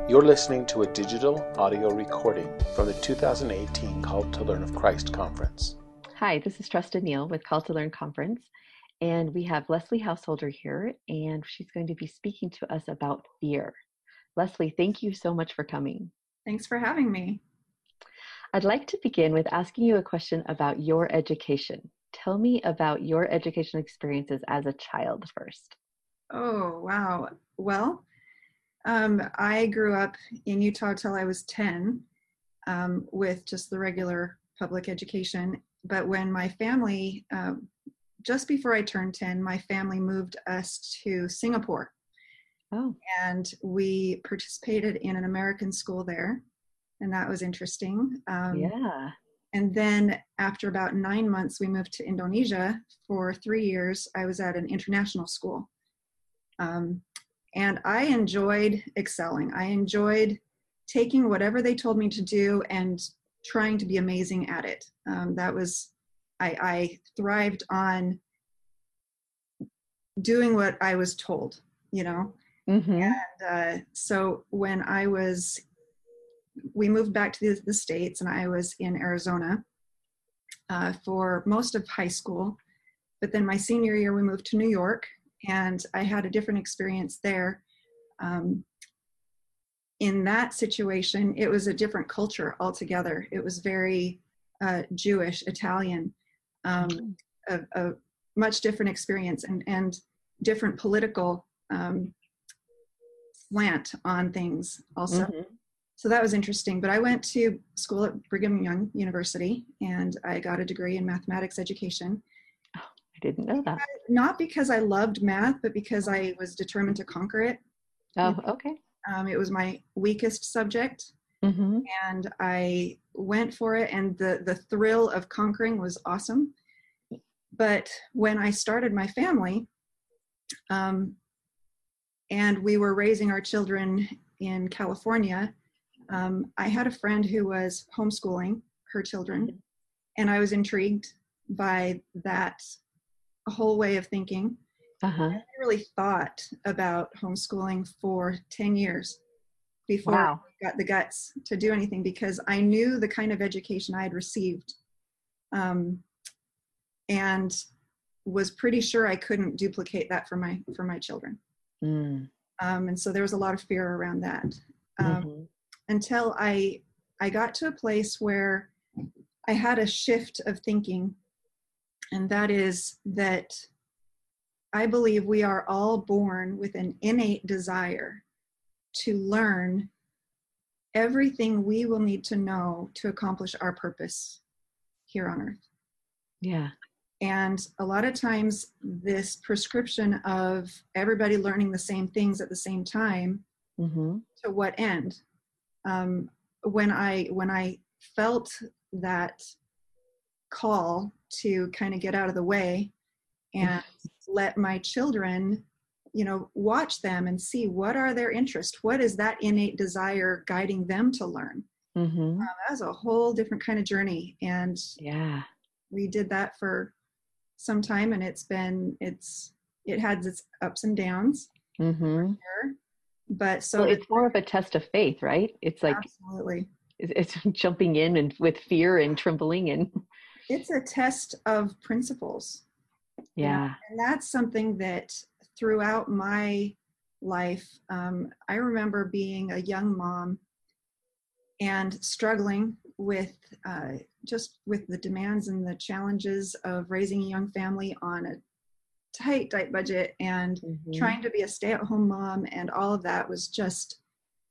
You're listening to a digital audio recording from the 2018 Call to Learn of Christ conference. Hi, this is Trusted Neal with Call to Learn Conference, and we have Leslie Householder here, and she's going to be speaking to us about fear. Leslie, thank you so much for coming. Thanks for having me. I'd like to begin with asking you a question about your education. Tell me about your educational experiences as a child first. Oh, wow. Well, I grew up in Utah till I was 10 with just the regular public education. But when my family, just before I turned 10, my family moved us to Singapore. Oh. And we participated in an American school there. And that was interesting. Yeah. And then after about 9 months, we moved to Indonesia. For 3 years, I was at an international school. And I enjoyed excelling. I enjoyed taking whatever they told me to do and trying to be amazing at it. I thrived on doing what I was told, you know? Mm-hmm. And so when we moved back to the States, and I was in Arizona for most of high school. But then my senior year, we moved to New York, and I had a different experience there. In that situation, it was a different culture altogether. It was very Jewish, Italian, a much different experience, and different political slant on things also. Mm-hmm. So that was interesting. But I went to school at Brigham Young University, and I got a degree in mathematics education. Oh, I didn't know that. Not because I loved math, but because I was determined to conquer it. Oh, okay. It was my weakest subject, Mm-hmm. and I went for it, and the thrill of conquering was awesome. But when I started my family, and we were raising our children in California, I had a friend who was homeschooling her children, and I was intrigued by that whole way of thinking. Uh-huh. I really thought about homeschooling for 10 years before Wow. I got the guts to do anything, because I knew the kind of education I had received, and was pretty sure I couldn't duplicate that for my children. Mm. And so there was a lot of fear around that. Mm-hmm. Until I got to a place where I had a shift of thinking, and that is that I believe we are all born with an innate desire to learn everything we will need to know to accomplish our purpose here on earth. Yeah. And a lot of times this prescription of everybody learning the same things at the same time, Mm-hmm. to what end? When I felt that call to kind of get out of the way and let my children, watch them and see what are their interests, what is that innate desire guiding them to learn. Mm-hmm. That was a whole different kind of journey, and Yeah. we did that for some time, and it had its ups and downs. Mm-hmm. Sure. But So it's more of a test of faith, right? It's like absolutely, it's jumping in and with fear and trembling and it's a test of principles. yeah. And that's something that throughout my life, I remember being a young mom and struggling with just with the demands and the challenges of raising a young family on a tight budget, and Mm-hmm. trying to be a stay-at-home mom, and all of that was just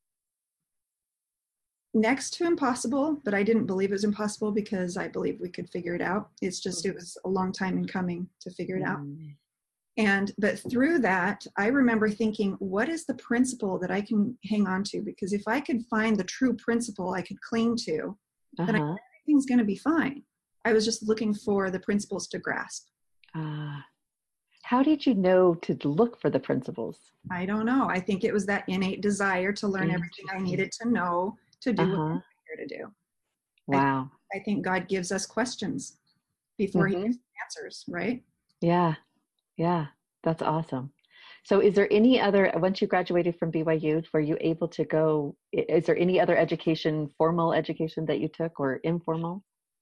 next to impossible. But I didn't believe it was impossible, because I believed we could figure it out. It's just, it was a long time in coming to figure it out. But through that, I remember thinking, what is the principle that I can hang on to? Because if I could find the true principle I could cling to, then Uh-huh. everything's going to be fine. I was just looking for the principles to grasp. How did you know to look for the principles? I don't know. I think it was that innate desire to learn everything I needed to know to do what I'm here to do. Wow. I think God gives us questions before he gives answers, right? Yeah. Yeah. That's awesome. So is there any other, once you graduated from BYU, were you able to go, is there any other education, formal education that you took or informal?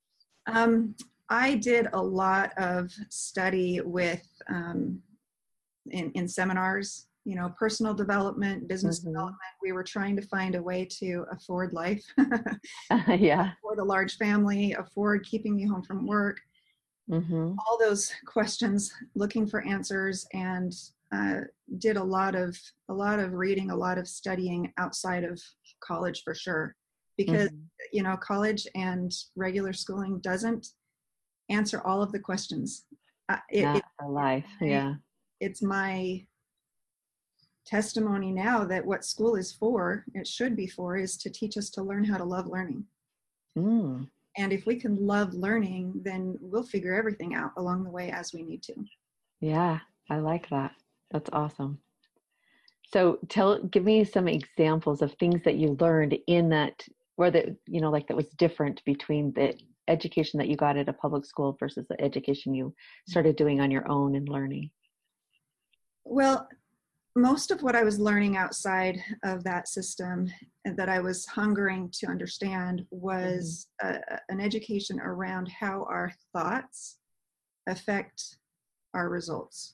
I did a lot of study with in seminars, personal development, business development. We were trying to find a way to afford life, Yeah. afford a large family, afford keeping me home from work. All those questions, looking for answers, and did a lot of reading, a lot of studying outside of college for sure, because college and regular schooling doesn't answer all of the questions. Not for life. Yeah. It's my testimony now that what school is for, it should be for, is to teach us to learn how to love learning. And if we can love learning, then we'll figure everything out along the way as we need to. Yeah, I like that. That's awesome. So give me some examples of things that you learned in that, or that, like that was different between the education that you got at a public school versus the education you started doing on your own and learning. Well, most of what I was learning outside of that system and that I was hungering to understand was an education around how our thoughts affect our results.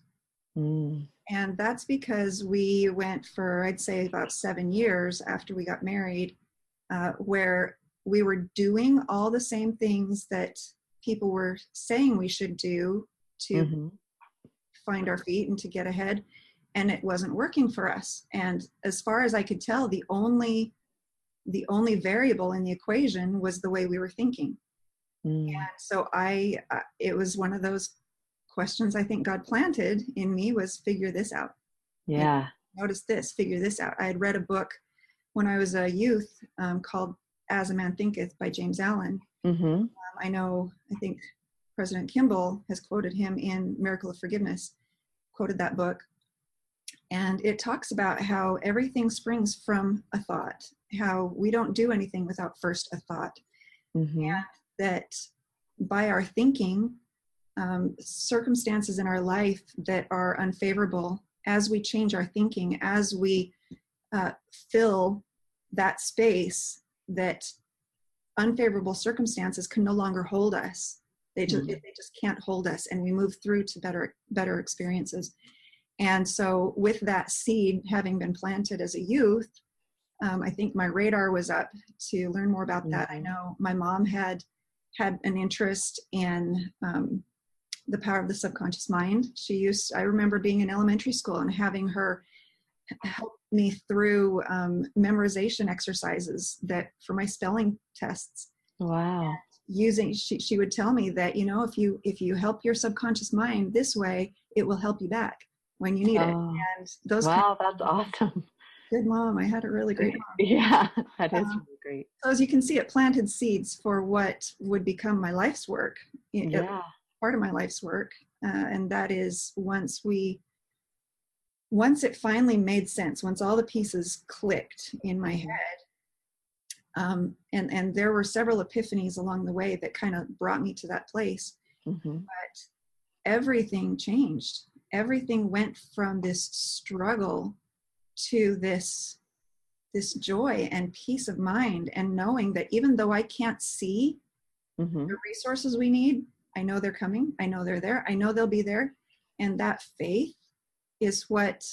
And that's because we went for, I'd say, about 7 years after we got married, where we were doing all the same things that people were saying we should do to find our feet and to get ahead. And it wasn't working for us. And as far as I could tell, the only variable in the equation was the way we were thinking. And so it was one of those questions I think God planted in me, was figure this out. Yeah. Notice this, figure this out. I had read a book when I was a youth called As a Man Thinketh by James Allen. I think President Kimball has quoted him in Miracle of Forgiveness, quoted that book. And it talks about how everything springs from a thought, how we don't do anything without first a thought. And that by our thinking, circumstances in our life that are unfavorable, as we change our thinking, as we fill that space, that unfavorable circumstances can no longer hold us. They just can't hold us, and we move through to better experiences. And so with that seed having been planted as a youth, I think my radar was up to learn more about that. I know my mom had an interest in the power of the subconscious mind. I remember being in elementary school and having her help me through memorization exercises for my spelling tests. Wow. She would tell me that, if you help your subconscious mind this way, it will help you back when you need it. And those that's awesome. Good mom. I had a really great mom. Yeah, that is really great. So as you can see, it planted seeds for what would become my life's work. Part of my life's work. And that is once it finally made sense, once all the pieces clicked in my head, and there were several epiphanies along the way that kind of brought me to that place. But everything changed. Everything went from this struggle to this joy and peace of mind, and knowing that even though I can't see the resources we need, I know they're coming. I know they're there. I know they'll be there. And that faith is what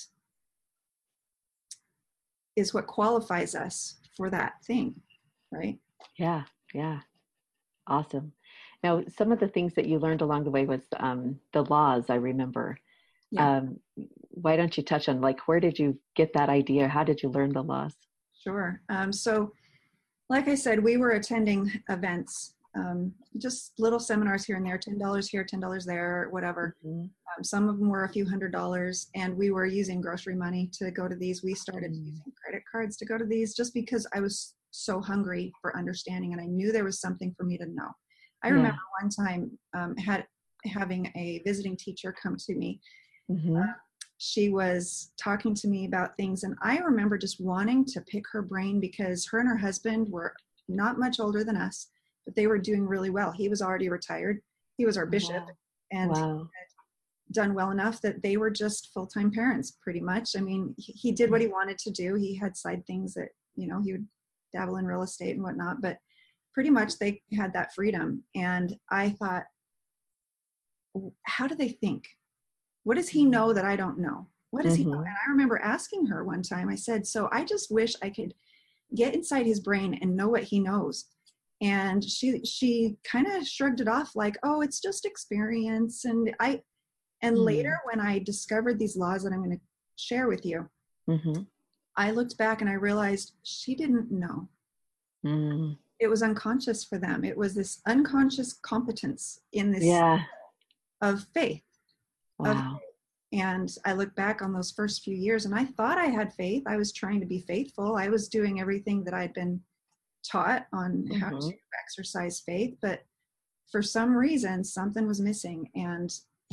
qualifies us for that thing, right? Yeah. Awesome. Now, some of the things that you learned along the way was the laws, I remember. Yeah. Why don't you touch on, where did you get that idea? How did you learn the laws? Sure. So like I said, we were attending events, just little seminars here and there, $10 here, $10 there, whatever. Some of them were a few $100s, and we were using grocery money to go to these. We started using credit cards to go to these just because I was so hungry for understanding, and I knew there was something for me to know. I remember one time having a visiting teacher come to me. She was talking to me about things, and I remember just wanting to pick her brain, because her and her husband were not much older than us, but they were doing really well. He was already retired. He was our bishop. And done well enough that they were just full-time parents pretty much. I mean, he did what he wanted to do. He had side things that, you know, he would dabble in real estate and whatnot, but pretty much they had that freedom. And I thought, how do they think? What does he know that I don't know? What does he know? And I remember asking her one time, I said, so I just wish I could get inside his brain and know what he knows. And she kind of shrugged it off like, oh, it's just experience. And later when I discovered these laws that I'm going to share with you, I looked back and I realized she didn't know. It was unconscious for them. It was this unconscious competence in this of faith. Wow. And I look back on those first few years and I thought I had faith. I was trying to be faithful. I was doing everything that I'd been taught on how to exercise faith, but for some reason something was missing. And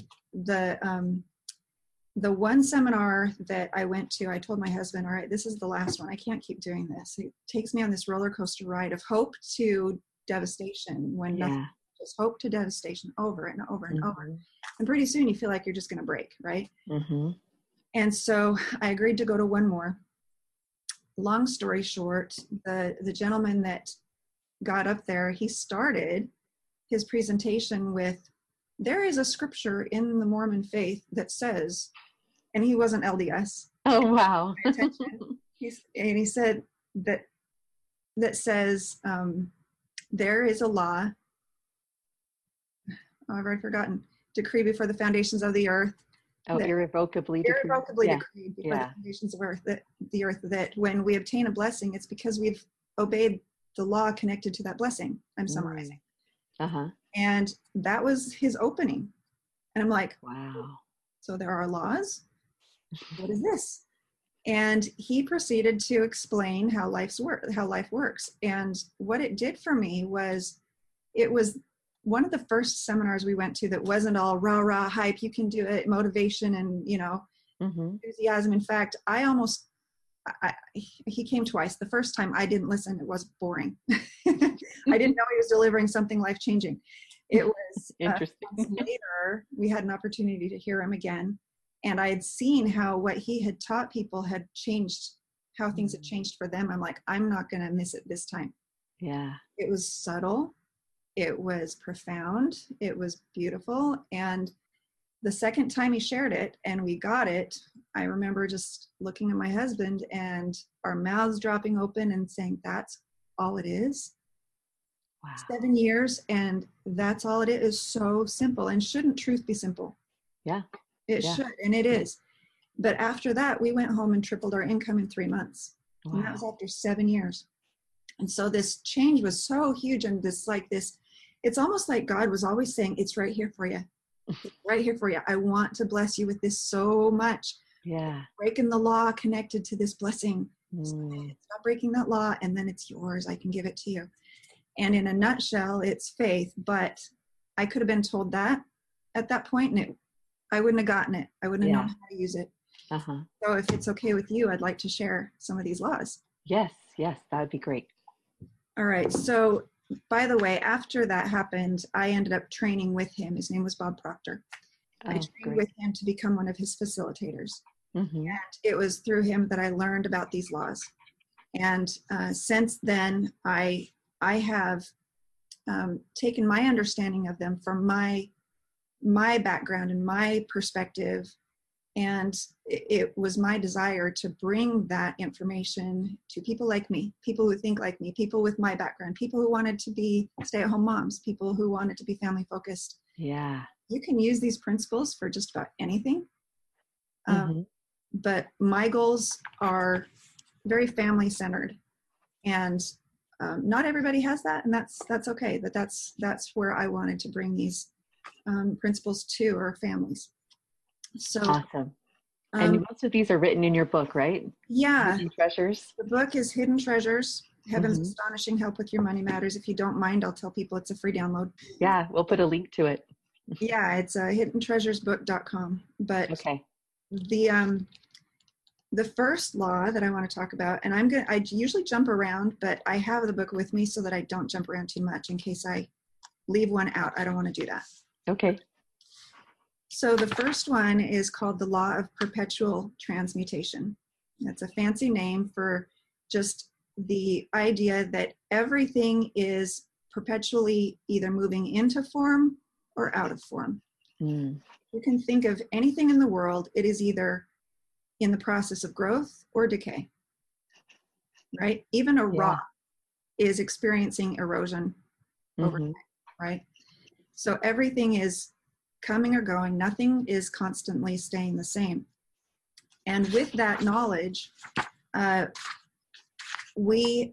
the one seminar that I went to, I told my husband, all right, this is the last one. I can't keep doing this. It takes me on this roller coaster ride of hope to devastation, when nothing, just hope to devastation over and over and over. And pretty soon you feel like you're just going to break, right? And so I agreed to go to one more. Long story short, the gentleman that got up there, he started his presentation with, there is a scripture in the Mormon faith that says, and he wasn't LDS. Oh, wow. He said that says, there is a law, I've already forgotten, decree before the foundations of the earth. Oh, irrevocably decreed. Irrevocably decreed before the foundations of the earth, that when we obtain a blessing, it's because we've obeyed the law connected to that blessing. I'm summarizing. And that was his opening. And I'm like, wow. So there are laws? What is this? And he proceeded to explain how life works. And what it did for me was, it was one of the first seminars we went to that wasn't all rah, rah, hype, you can do it, motivation and, you know, enthusiasm. In fact, he came twice. The first time I didn't listen. It was boring. I didn't know he was delivering something life-changing. It was interesting. Later, we had an opportunity to hear him again. And I had seen how what he had taught people had changed, how things had changed for them. I'm like, I'm not going to miss it this time. Yeah. It was subtle. It was profound. It was beautiful. And the second time he shared it and we got it, I remember just looking at my husband and our mouths dropping open and saying, that's all it is. Wow. 7 years and that's all it is. So simple. And shouldn't truth be simple? Yeah. It should, and it is. But after that, we went home and tripled our income in 3 months. Wow. And that was after 7 years. And so this change was so huge, and it's almost like God was always saying, it's right here for you. It's right here for you. I want to bless you with this so much. Yeah. Breaking the law connected to this blessing. Stop breaking that law, and then it's yours. I can give it to you. And in a nutshell, it's faith. But I could have been told that at that point, and I wouldn't have gotten it. I wouldn't have known how to use it. So if it's okay with you, I'd like to share some of these laws. Yes, that would be great. All right. So by the way, after that happened, I ended up training with him. His name was Bob Proctor. I trained with him to become one of his facilitators. And it was through him that I learned about these laws. And since then, I have taken my understanding of them from my background and my perspective. And it was my desire to bring that information to people like me, people who think like me, people with my background, people who wanted to be stay-at-home moms, people who wanted to be family-focused. Yeah. You can use these principles for just about anything. But my goals are very family-centered. And not everybody has that, and that's okay. But that's where I wanted to bring these principles to our families. So awesome. And most of these are written in your book, right? Yeah. Hidden Treasures. The book is Hidden Treasures, Heaven's Astonishing Help with Your Money Matters. If you don't mind, I'll tell people it's a free download. Yeah, we'll put a link to it. Yeah, it's hiddentreasuresbook.com. But okay. The first law that I want to talk about, and I usually jump around, but I have the book with me so that I don't jump around too much in case I leave one out. I don't want to do that. Okay. So the first one is called the law of perpetual transmutation. That's a fancy name for just the idea that everything is perpetually either moving into form or out of form. Mm. You can think of anything in the world, it is either in the process of growth or decay, right? Even a rock is experiencing erosion over time, right? So everything is coming or going, nothing is constantly staying the same. And with that knowledge, we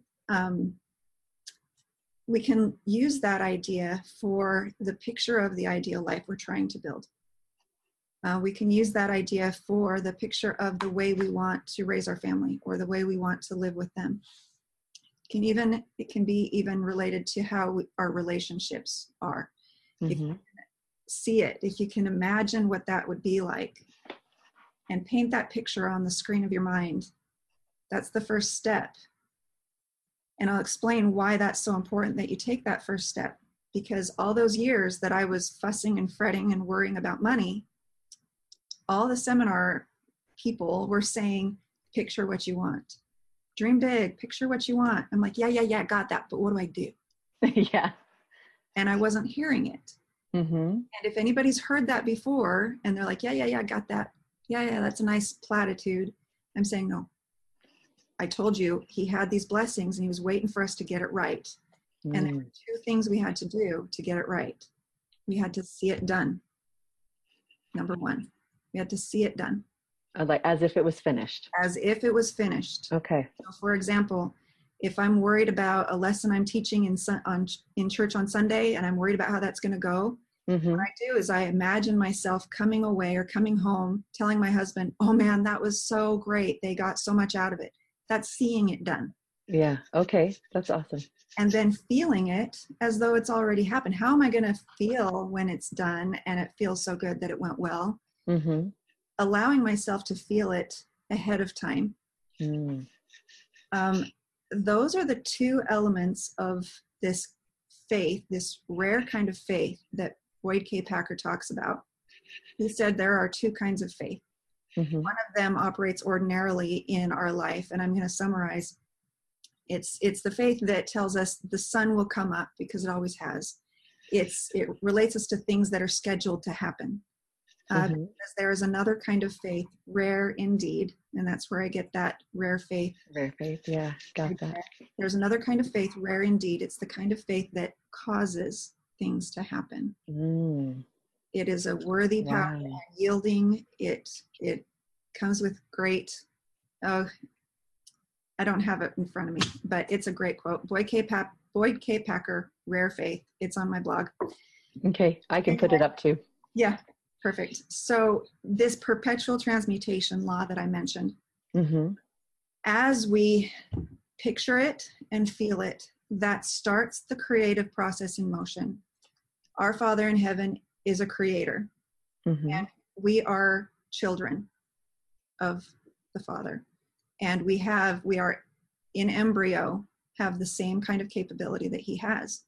can use that idea for the picture of the ideal life we're trying to build. We can use that idea for the picture of the way we want to raise our family or the way we want to live with them. It can be even related to how our relationships are. If you can see it, if you can imagine what that would be like and paint that picture on the screen of your mind, that's the first step. And I'll explain why that's so important that you take that first step, because all those years that I was fussing and fretting and worrying about money, all the seminar people were saying, picture what you want. Dream big, picture what you want. I'm like, yeah, got that. But what do I do? Yeah. And I wasn't hearing it. And if anybody's heard that before and they're like, yeah, got that. Yeah, that's a nice platitude. I'm saying, no. I told you he had these blessings and he was waiting for us to get it right. And there were two things we had to do to get it right. We had to see it done. Number one, we had to see it done. Like as if it was finished. As if it was finished. Okay. So for example, if I'm worried about a lesson I'm teaching in church on Sunday and I'm worried about how that's going to go, what I do is I imagine myself coming away or coming home, telling my husband, oh man, that was so great. They got so much out of it. That's seeing it done. Yeah. Okay. That's awesome. And then feeling it as though it's already happened. How am I going to feel when it's done and it feels so good that it went well? Allowing myself to feel it ahead of time. Those are the two elements of this faith, this rare kind of faith that Boyd K. Packer talks about. He said there are two kinds of faith. One of them operates ordinarily in our life, and I'm going to summarize. It's the faith that tells us the sun will come up because it always has. It relates us to things that are scheduled to happen. Because there is another kind of faith, rare indeed, and that's where I get that rare faith. Rare faith, yeah, got that. There's another kind of faith, rare indeed. It's the kind of faith that causes things to happen. It is a worthy path, yielding. It comes with great, I don't have it in front of me, but it's a great quote. Boyd K. Packer, Rare Faith. It's on my blog. Okay, I can put it up too. Yeah, perfect. So this perpetual transmutation law that I mentioned, as we picture it and feel it, that starts the creative process in motion. Our Father in heaven is a creator, and we are children of the Father. And we are in embryo, have the same kind of capability that he has.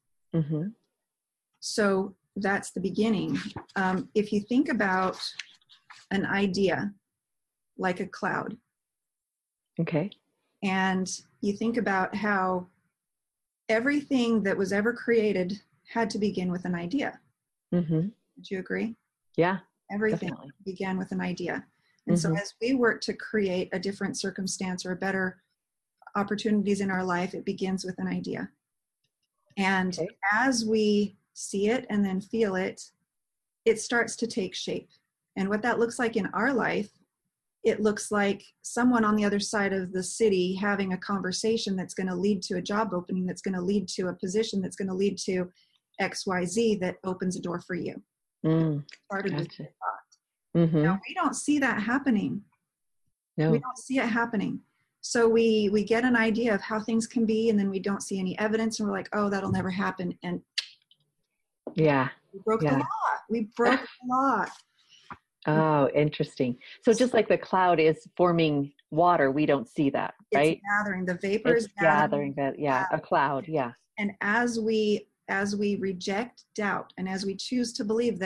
So that's the beginning. If you think about an idea like a cloud. Okay. And you think about how everything that was ever created had to begin with an idea. Would you agree? Yeah. Everything definitely. began with an idea. And so as we work to create a different circumstance or better opportunities in our life, it begins with an idea. And as we see it and then feel it, it starts to take shape. And what that looks like in our life, it looks like someone on the other side of the city having a conversation that's going to lead to a job opening, that's going to lead to a position, that's going to lead to XYZ that opens a door for you. Started with the thought. Now, we don't see that happening. No. We don't see it happening. So we get an idea of how things can be, and then we don't see any evidence, and we're like, oh, that'll never happen. And yeah, we broke the law. We broke the law. Oh, interesting. So just like the cloud is forming water, we don't see that, right? It's gathering. The vapor is gathering. A cloud. Yeah. And as we reject doubt, and as we choose to believe that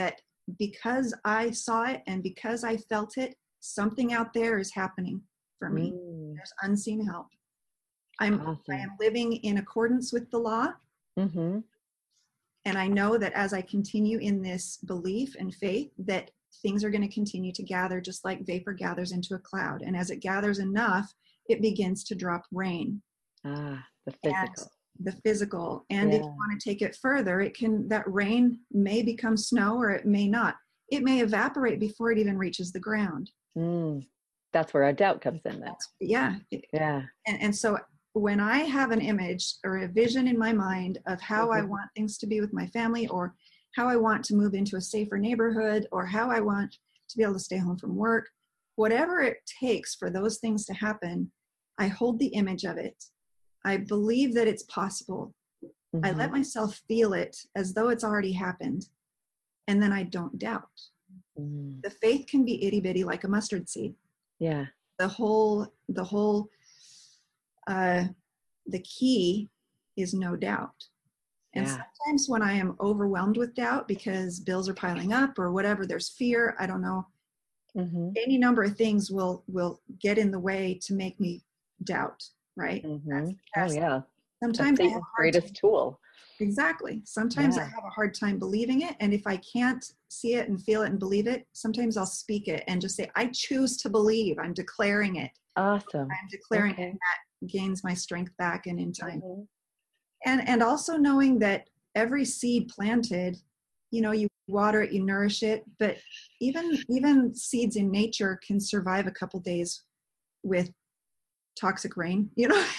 because I saw it and because I felt it, something out there is happening for me. There's unseen help. I am living in accordance with the law. Mm-hmm. And I know that as I continue in this belief and faith, that things are going to continue to gather just like vapor gathers into a cloud. And as it gathers enough, it begins to drop rain. The physical. The physical. And if you want to take it further, that rain may become snow or it may not. It may evaporate before it even reaches the ground. That's where our doubt comes in then. And so when I have an image or a vision in my mind of how I want things to be with my family, or how I want to move into a safer neighborhood, or how I want to be able to stay home from work, whatever it takes for those things to happen, I hold the image of it. I believe that it's possible. I let myself feel it as though it's already happened. And then I don't doubt. The faith can be itty bitty like a mustard seed. Yeah. The key is no doubt. And sometimes when I am overwhelmed with doubt because bills are piling up or whatever, there's fear, I don't know, any number of things will get in the way to make me doubt, right? Sometimes that's the greatest tool. Exactly. Sometimes I have a hard time believing it. And if I can't see it and feel it and believe it, sometimes I'll speak it and just say, I choose to believe. I'm declaring it. Awesome. I'm declaring it, and that gains my strength back and in time. And also knowing that every seed planted, you water it, you nourish it, but even seeds in nature can survive a couple days with toxic rain,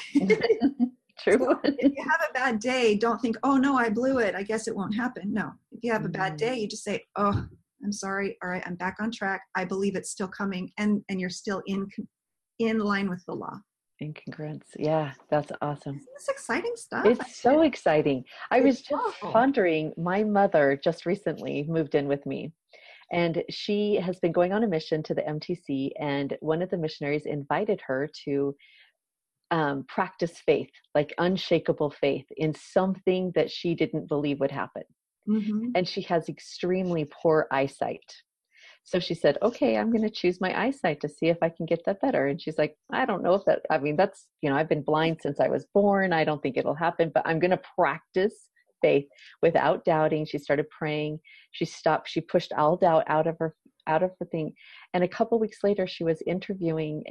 True. So if you have a bad day, don't think, oh no, I blew it, I guess it won't happen. No, if you have a bad day, you just say, oh, I'm sorry. All right, I'm back on track. I believe it's still coming, and you're still in line with the law. In congruence. Yeah, that's awesome. Isn't this exciting stuff? It's so exciting. I was just pondering, my mother just recently moved in with me, and she has been going on a mission to the MTC, and one of the missionaries invited her to practice faith, like unshakable faith in something that she didn't believe would happen. And she has extremely poor eyesight. So she said, okay, I'm going to choose my eyesight to see if I can get that better. And she's like, I don't know if that's, I've been blind since I was born. I don't think it'll happen, but I'm going to practice faith without doubting. She started praying. She stopped. She pushed all doubt out of her thing. And a couple weeks later, she was interviewing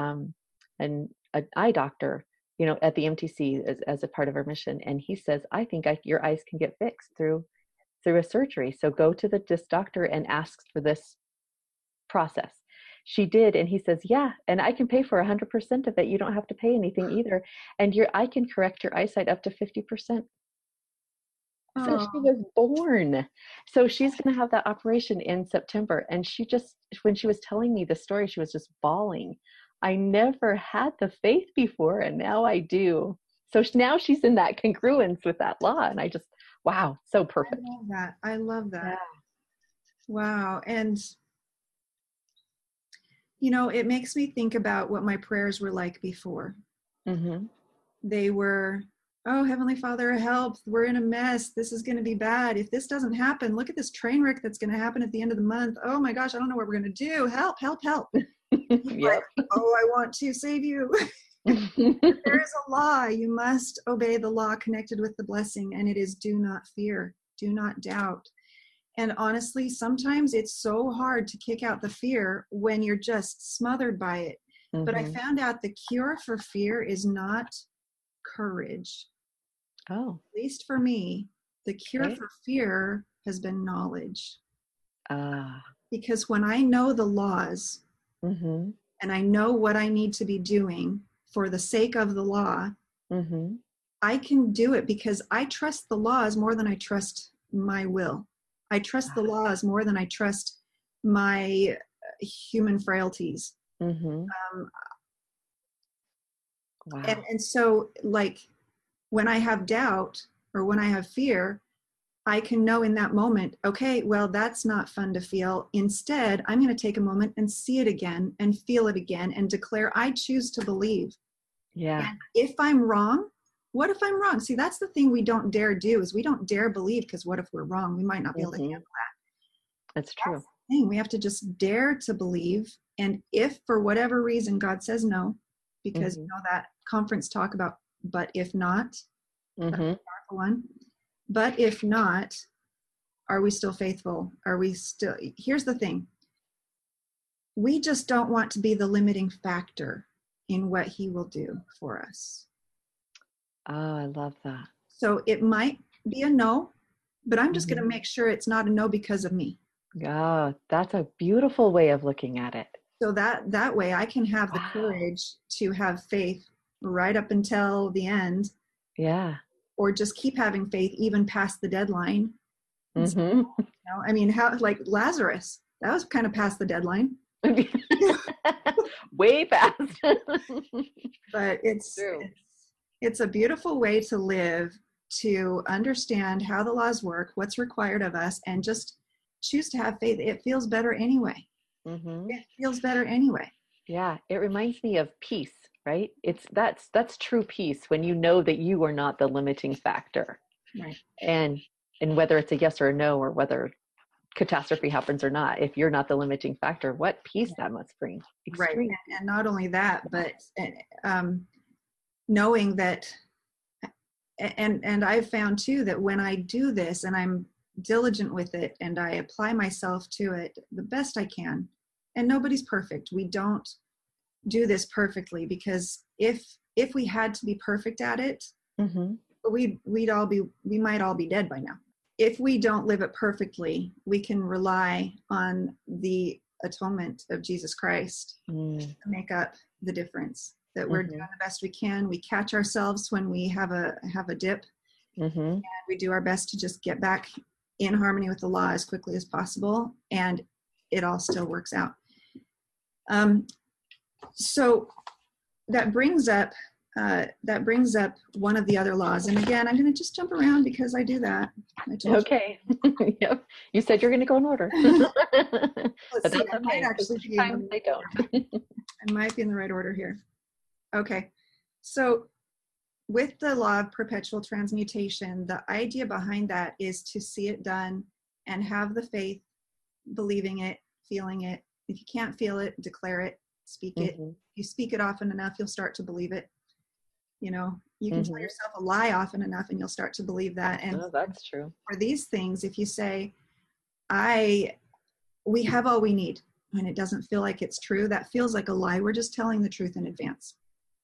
an eye doctor, at the MTC as a part of her mission. And he says, I think your eyes can get fixed through a surgery. So go to this doctor and ask for this process. She did. And he says, yeah, and I can pay for 100% of it. You don't have to pay anything either. And I can correct your eyesight up to 50%. So she was born. So she's going to have that operation in September. And when she was telling me the story, she was just bawling. I never had the faith before, and now I do. So now she's in that congruence with that law. And I just, wow, so perfect. I love that. Yeah. Wow. And, it makes me think about what my prayers were like before. They were, oh, Heavenly Father, help. We're in a mess. This is going to be bad. If this doesn't happen, look at this train wreck that's going to happen at the end of the month. Oh my gosh, I don't know what we're going to do. Help, help, help. Like, oh, I want to save you. There is a law. You must obey the law connected with the blessing, and it is do not fear, do not doubt. And honestly, sometimes it's so hard to kick out the fear when you're just smothered by it. But I found out the cure for fear is not courage. Oh. At least for me, the cure for fear has been knowledge. Because when I know the laws, and I know what I need to be doing for the sake of the law, I can do it because I trust the laws more than I trust my will. I trust the laws more than I trust my human frailties. Wow. And so, like, when I have doubt or when I have fear, I can know in that moment, okay, well, that's not fun to feel. Instead, I'm going to take a moment and see it again and feel it again and declare, I choose to believe. Yeah. And if I'm wrong, what if I'm wrong? See, that's the thing we don't dare do, is we don't dare believe, because what if we're wrong? We might not be able to handle That's true. That's the thing. We have to just dare to believe. And if for whatever reason God says no, because you know that conference talk about, but if not, that's a powerful one. But if not, are we still faithful? Are we still, here's the thing. We just don't want to be the limiting factor in what he will do for us. Oh, I love that. So it might be a no, but I'm just going to make sure it's not a no because of me. Yeah, that's a beautiful way of looking at it. So that way I can have the courage to have faith right up until the end. Yeah. Or just keep having faith even past the deadline. Mm-hmm. You know, I mean, how, like Lazarus, that was kind of past the deadline. Way past. But it's a beautiful way to live, to understand how the laws work, what's required of us, and just choose to have faith. It feels better anyway. It feels better anyway. Yeah, it reminds me of peace, right? That's true peace when you know that you are not the limiting factor. Right. And whether it's a yes or a no, or whether catastrophe happens or not, if you're not the limiting factor, what peace that must bring. Extreme. Right. And not only that, but knowing that, and I've found too that when I do this and I'm diligent with it and I apply myself to it the best I can, and nobody's perfect. We don't do this perfectly, because if we had to be perfect at it, we might all be dead by now. If we don't live it perfectly, we can rely on the atonement of Jesus Christ to make up the difference. That we're doing the best we can. We catch ourselves when we have a dip, and we do our best to just get back in harmony with the law as quickly as possible, and it all still works out. So that brings up one of the other laws. And again, I'm going to just jump around because I do that. Okay. Yep. You said you're going to go in order. But that's I might actually be sometimes they don't. I might be in the right order here. Okay. So with the law of perpetual transmutation, the idea behind that is to see it done and have the faith, believing it, feeling it. If you can't feel it, declare it, speak it. If you speak it often enough, you'll start to believe it. You know, you can tell yourself a lie often enough and you'll start to believe that. And that's true. For these things, if you say, we have all we need, and it doesn't feel like it's true, that feels like a lie. We're just telling the truth in advance.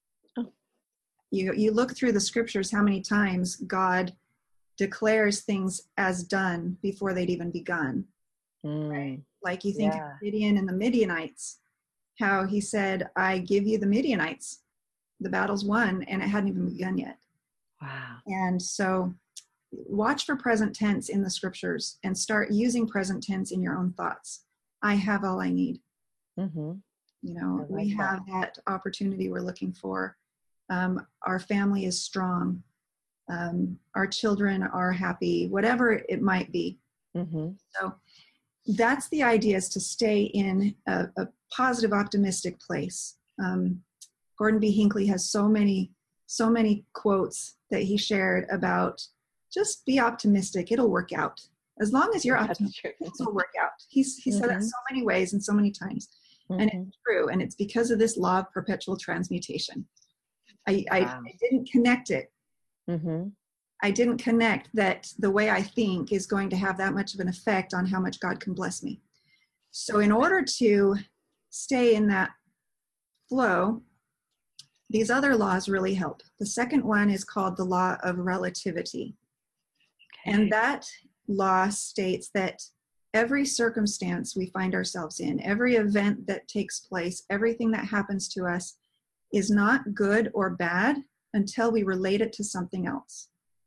You look through the scriptures, how many times God declares things as done before they'd even begun. Right? Like you think of Gideon and the Midianites, how he said, I give you the Midianites. The battle's won, and it hadn't even begun yet. Wow. And so watch for present tense in the scriptures and start using present tense in your own thoughts. I have all I need. You know, we have that opportunity we're looking for. Our family is strong. Our children are happy, whatever it might be. So that's the idea, is to stay in a positive, optimistic place. Gordon B. Hinckley has so many quotes that he shared about just be optimistic. It'll work out. As long as you're optimistic, it'll work out. He said that so many ways and so many times. And it's true. And it's because of this law of perpetual transmutation. I didn't connect it. I didn't connect that the way I think is going to have that much of an effect on how much God can bless me. So in order to stay in that flow, these other laws really help. The second one is called the law of relativity. And that law states that every circumstance we find ourselves in, every event that takes place, everything that happens to us is not good or bad until we relate it to something else.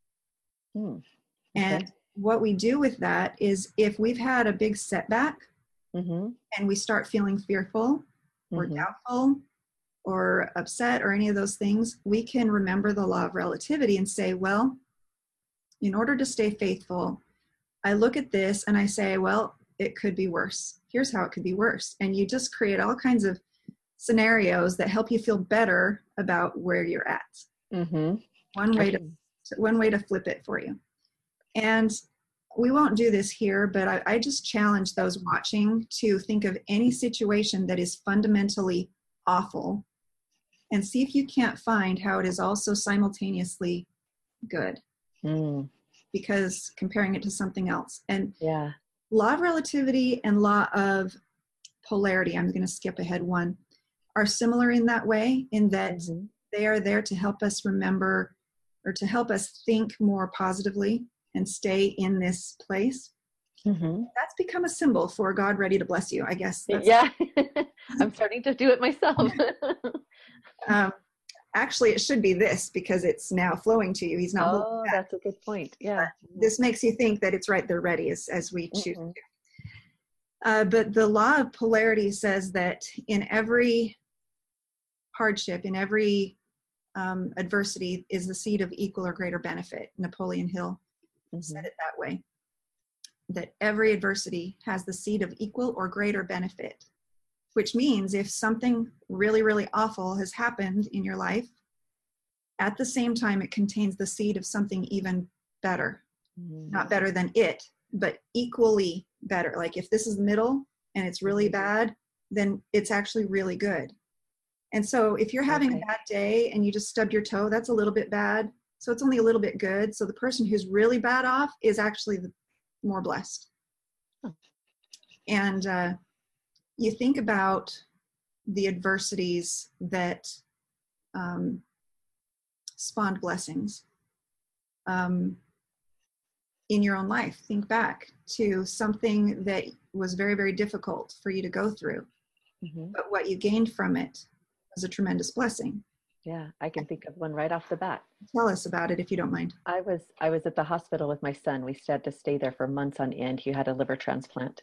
And what we do with that is, if we've had a big setback and we start feeling fearful or doubtful or upset or any of those things, we can remember the law of relativity and say, well, in order to stay faithful, I look at this and I say, well, it could be worse. Here's how it could be worse. And you just create all kinds of scenarios that help you feel better about where you're at. One way to flip it for you. And we won't do this here, but I just challenge those watching to think of any situation that is fundamentally awful and see if you can't find how it is also simultaneously good, because comparing it to something else. And law of relativity and law of polarity, I'm going to skip ahead one, are similar in that way, in that they are there to help us remember, or to help us think more positively and stay in this place. That's become a symbol for God ready to bless you, I guess. I'm starting to do it myself. Actually, it should be this, because it's now flowing to you. He's not holding back. That's a good point. Yeah. But this makes you think that it's right there ready as we choose to. But the law of polarity says that in every hardship, in every adversity, is the seed of equal or greater benefit. Napoleon Hill said it that way, that every adversity has the seed of equal or greater benefit, which means if something really, really awful has happened in your life, at the same time, it contains the seed of something even better. Not better than it, but equally better. Like if this is the middle and it's really bad, then it's actually really good. And so if you're having a bad day and you just stubbed your toe, that's a little bit bad. So it's only a little bit good. So the person who's really bad off is actually more blessed. And you think about the adversities that spawned blessings in your own life. Think back to something that was very, very difficult for you to go through. But what you gained from it was a tremendous blessing. Yeah, I can think of one right off the bat. Tell us about it if you don't mind. I was at the hospital with my son. We had to stay there for months on end. He had a liver transplant.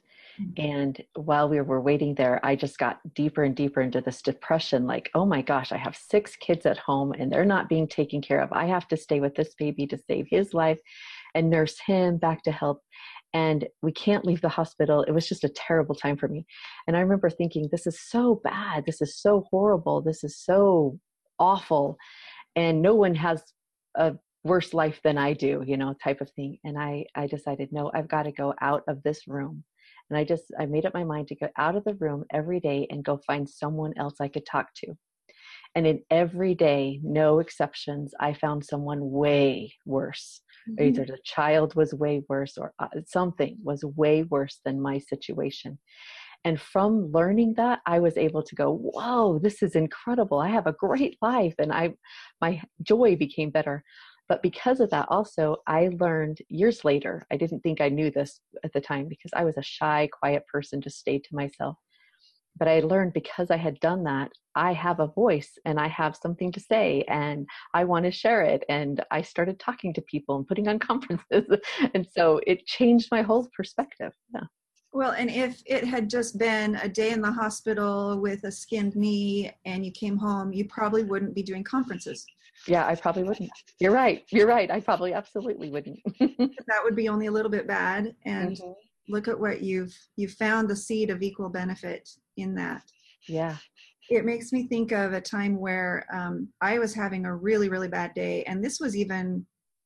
And while we were waiting there, I just got deeper and deeper into this depression. Like, oh my gosh, I have 6 kids at home and they're not being taken care of. I have to stay with this baby to save his life and nurse him back to health. And we can't leave the hospital. It was just a terrible time for me. And I remember thinking, this is so bad. This is so horrible. This is so awful. And no one has a worse life than I do, type of thing. And I decided, no, I've got to go out of this room. And I made up my mind to go out of the room every day and go find someone else I could talk to. And in every day, no exceptions, I found someone way worse. Either the child was way worse or something was way worse than my situation. And from learning that, I was able to go, whoa, this is incredible. I have a great life. And my joy became better. But because of that, also, I learned years later, I didn't think I knew this at the time because I was a shy, quiet person, just stayed to myself. But I learned because I had done that, I have a voice and I have something to say and I want to share it. And I started talking to people and putting on conferences. And so it changed my whole perspective. Yeah. Well, and if it had just been a day in the hospital with a skinned knee and you came home, you probably wouldn't be doing conferences. Yeah, I probably wouldn't. You're right. I probably absolutely wouldn't. That would be only a little bit bad. And look at what you've found the seed of equal benefit in that. Yeah. It makes me think of a time where I was having a really, really bad day. And this was even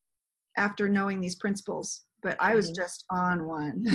after knowing these principles, but I was just on one.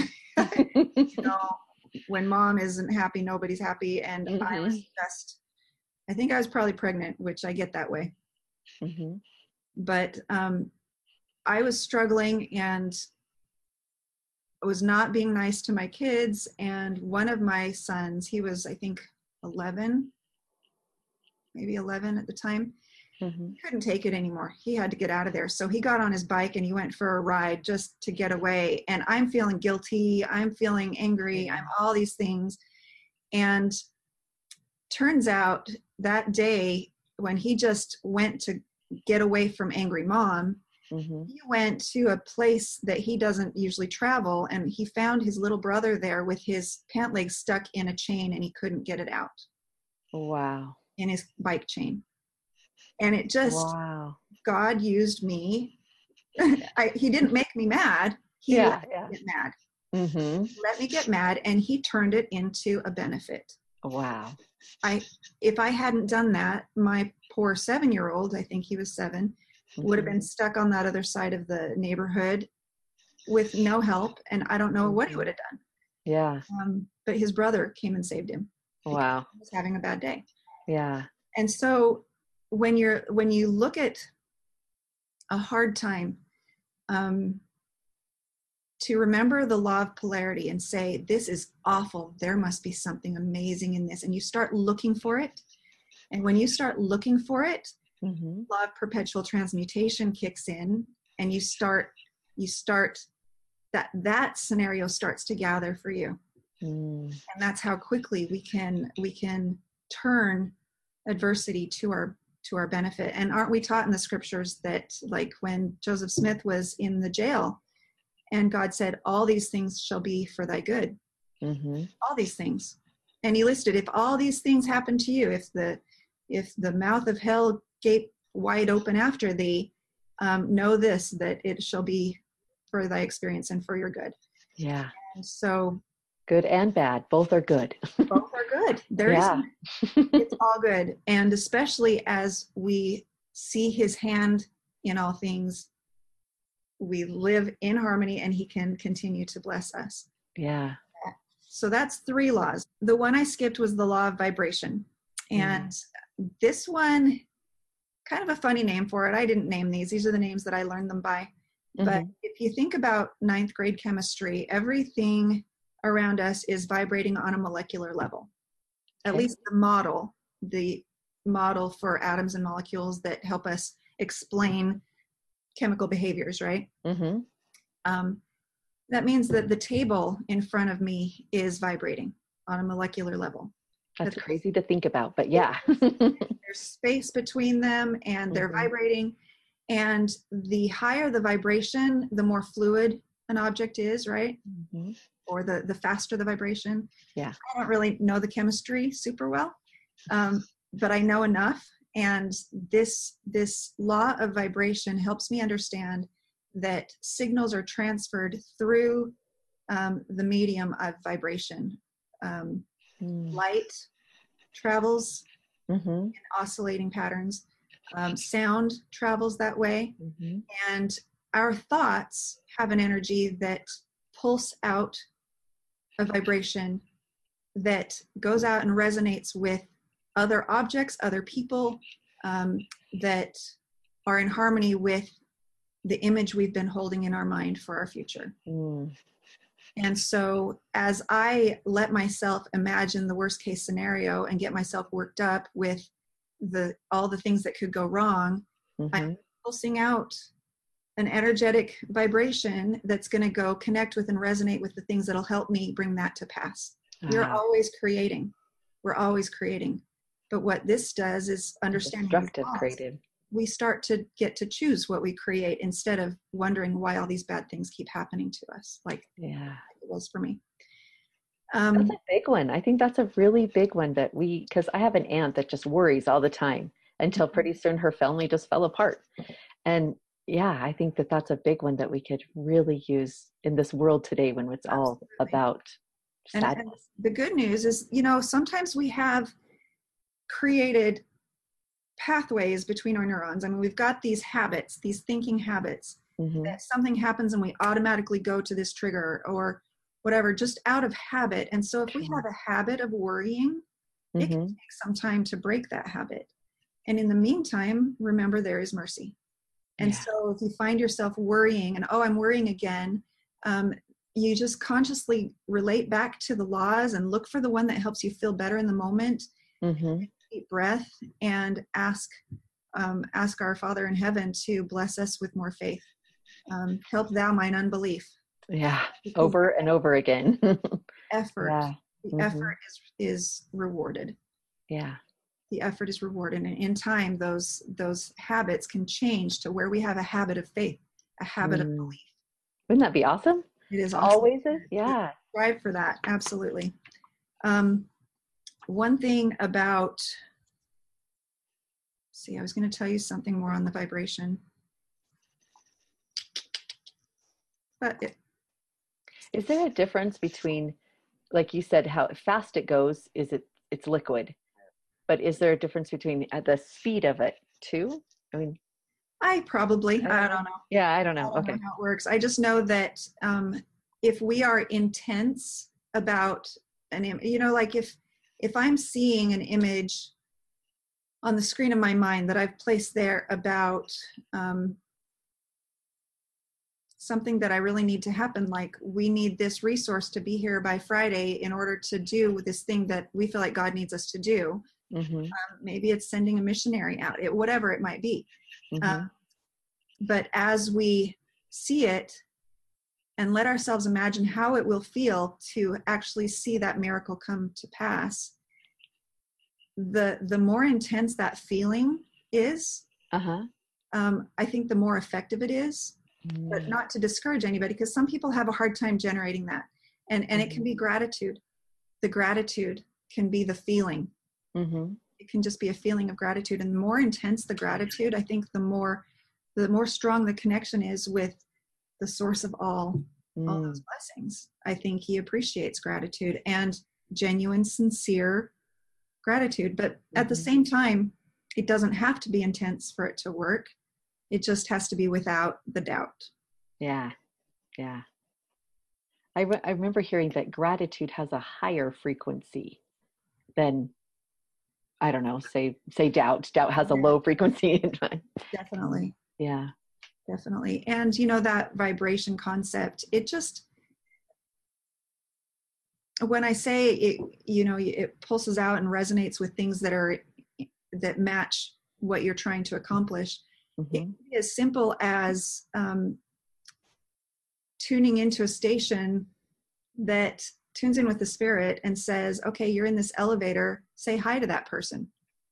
When mom isn't happy, nobody's happy. And I think I was probably pregnant, which I get that way. But I was struggling and I was not being nice to my kids. And one of my sons, he was, I think, 11, maybe 11 at the time. He couldn't take it anymore. He had to get out of there. So he got on his bike and he went for a ride just to get away. And I'm feeling guilty. I'm feeling angry. I'm all these things. And turns out that day when he just went to get away from angry mom, he went to a place that he doesn't usually travel. And he found his little brother there with his pant leg stuck in a chain and he couldn't get it out. Wow. In his bike chain. And it just, God used me. He didn't make me mad. He let me get mad. Let me get mad, and he turned it into a benefit. Wow. If I hadn't done that, my poor 7-year-old, I think he was 7, would have been stuck on that other side of the neighborhood, with no help, and I don't know what he would have done. Yeah. But his brother came and saved him. Wow. He was having a bad day. Yeah. And so when you look at a hard time, to remember the law of polarity and say, this is awful, there must be something amazing in this, and you start looking for it. And when you start looking for it, law of perpetual transmutation kicks in, and you start that scenario starts to gather for you. And that's how quickly we can turn adversity to our benefit. And aren't we taught in the scriptures that, like, when Joseph Smith was in the jail and God said, all these things shall be for thy good. All these things. And he listed, if all these things happen to you, if the mouth of hell gape wide open after thee, know this, that it shall be for thy experience and for your good. Yeah. And so good and bad, both are good. Both are good. It's all good. And especially as we see his hand in all things, we live in harmony, and he can continue to bless us. Yeah. So that's 3 laws. The one I skipped was the law of vibration. And this one, kind of a funny name for it. I didn't name these. These are the names that I learned them by. But if you think about 9th grade chemistry, everything around us is vibrating on a molecular level. At least the model for atoms and molecules that help us explain chemical behaviors, right? That means that the table in front of me is vibrating on a molecular level. That's crazy to think about, but yeah. There's space between them, and they're vibrating. And the higher the vibration, the more fluid an object is, right? Or the faster the vibration. Yeah. I don't really know the chemistry super well, but I know enough. And this law of vibration helps me understand that signals are transferred through the medium of vibration. Light travels in oscillating patterns. Sound travels that way. And our thoughts have an energy that pulse out a vibration that goes out and resonates with other objects, other people, that are in harmony with the image we've been holding in our mind for our future. And so as I let myself imagine the worst case scenario and get myself worked up with all the things that could go wrong, I'm pulsing out an energetic vibration that's going to go connect with and resonate with the things that'll help me bring that to pass. We're always creating. We're always creating. But what this does is understanding destructive creative. We start to get to choose what we create instead of wondering why all these bad things keep happening to us, like it was for me. That's a big one. I think that's a really big one that because I have an aunt that just worries all the time until pretty soon her family just fell apart. And yeah, I think that's a big one that we could really use in this world today when it's all about sadness. And the good news is, sometimes we have created pathways between our neurons. I mean, we've got these habits, these thinking habits, that something happens and we automatically go to this trigger or whatever, just out of habit. And so if we have a habit of worrying, it can take some time to break that habit. And in the meantime, remember there is mercy. And so if you find yourself worrying and, I'm worrying again, you just consciously relate back to the laws and look for the one that helps you feel better in the moment. Deep breath and ask our Father in heaven to bless us with more faith. Help thou mine unbelief. Yeah, over and over again. Effort. The effort is rewarded. Yeah. The effort is rewarded. And in time, those habits can change to where we have a habit of faith, a habit of belief. Wouldn't that be awesome? It is awesome. Always is? Yeah. Strive for that. Absolutely. One thing about, I was going to tell you something more on the vibration. But is there a difference between, like you said, how fast it goes, it's liquid, but is there a difference between the speed of it too? I mean, I probably, I don't know. Yeah, I don't know. I don't know Okay. how it works. I just know that if we are intense about like if I'm seeing an image on the screen of my mind that I've placed there about something that I really need to happen, like we need this resource to be here by Friday in order to do this thing that we feel like God needs us to do. Mm-hmm. Maybe it's sending a missionary out, whatever it might be. Mm-hmm. But as we see it and let ourselves imagine how it will feel to actually see that miracle come to pass, the more intense that feeling is, Uh-huh. I think the more effective it is. But not to discourage anybody, because some people have a hard time generating that. And it can be gratitude. The gratitude can be the feeling. Mm-hmm. It can just be a feeling of gratitude. And the more intense the gratitude, I think the more strong the connection is with the source of all those blessings. I think he appreciates gratitude and genuine, sincere gratitude. But at the same time, it doesn't have to be intense for it to work. It just has to be without the doubt. Yeah. Yeah. I remember hearing that gratitude has a higher frequency than, I don't know, say doubt. Doubt has a low frequency. Definitely. Yeah. Definitely. And that vibration concept, it just, when I say it, it pulses out and resonates with things that match what you're trying to accomplish. Mm-hmm. It can be as simple as tuning into a station that tunes in with the spirit and says, okay, you're in this elevator, say hi to that person.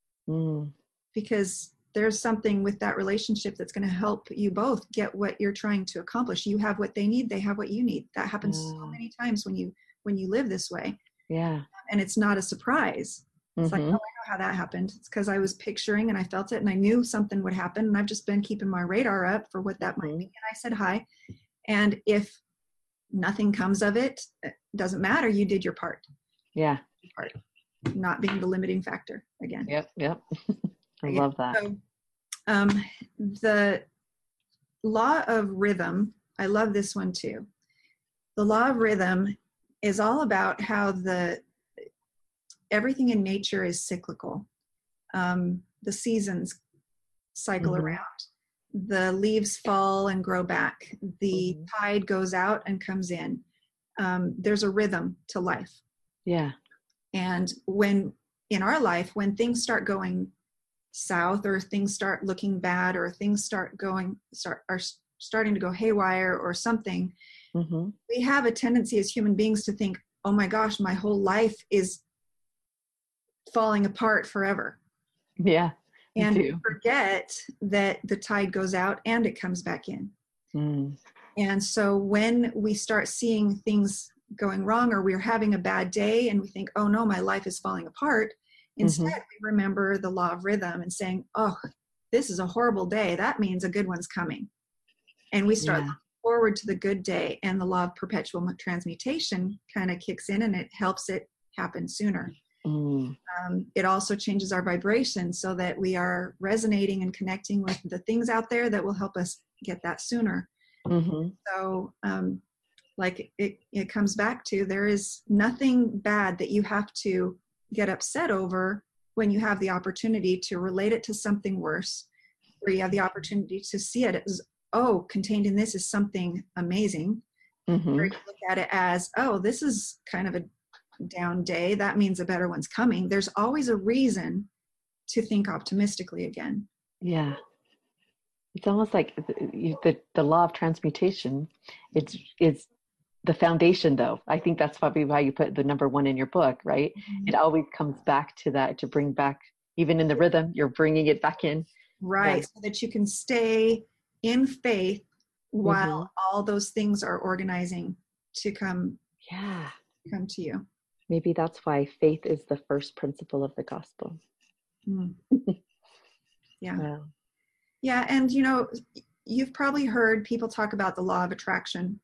Because there's something with that relationship that's going to help you both get what you're trying to accomplish. You have what they need, they have what you need. That happens so many times when you live this way. Yeah. And it's not a surprise. It's like, oh, I know how that happened. It's because I was picturing and I felt it and I knew something would happen. And I've just been keeping my radar up for what that might be. And I said hi. And if nothing comes of it, it doesn't matter. You did your part. Yeah. Your part. Not being the limiting factor again. Yep. I love that. So, the law of rhythm, I love this one too. The law of rhythm is all about how everything in nature is cyclical. The seasons cycle around. The leaves fall and grow back. The tide goes out and comes in. There's a rhythm to life. Yeah. And in our life, when things start going south, or things start looking bad, or things are starting to go haywire or something, we have a tendency as human beings to think, oh my gosh, my whole life is falling apart forever. Yeah. And we forget that the tide goes out and it comes back in. And so when we start seeing things going wrong, or we're having a bad day and we think, oh no, my life is falling apart, instead we remember the law of rhythm and saying, oh, this is a horrible day. That means a good one's coming. And we start looking forward to the good day, and the law of perpetual transmutation kind of kicks in and it helps it happen sooner. It also changes our vibration so that we are resonating and connecting with the things out there that will help us get that sooner. So like it comes back to, there is nothing bad that you have to get upset over when you have the opportunity to relate it to something worse, where you have the opportunity to see it as, oh, contained in this is something amazing. Or you look at it as, oh, this is kind of a down day. That means a better one's coming. There's always a reason to think optimistically again. Yeah. It's almost like the law of transmutation. It's the foundation, though. I think that's probably why you put the number 1 in your book, right? It always comes back to that, to bring back, even in the rhythm, you're bringing it back in. Right. So that you can stay in faith while all those things are organizing to come to you. Maybe that's why faith is the first principle of the gospel. Yeah. Wow. Yeah. And, you've probably heard people talk about the law of attraction.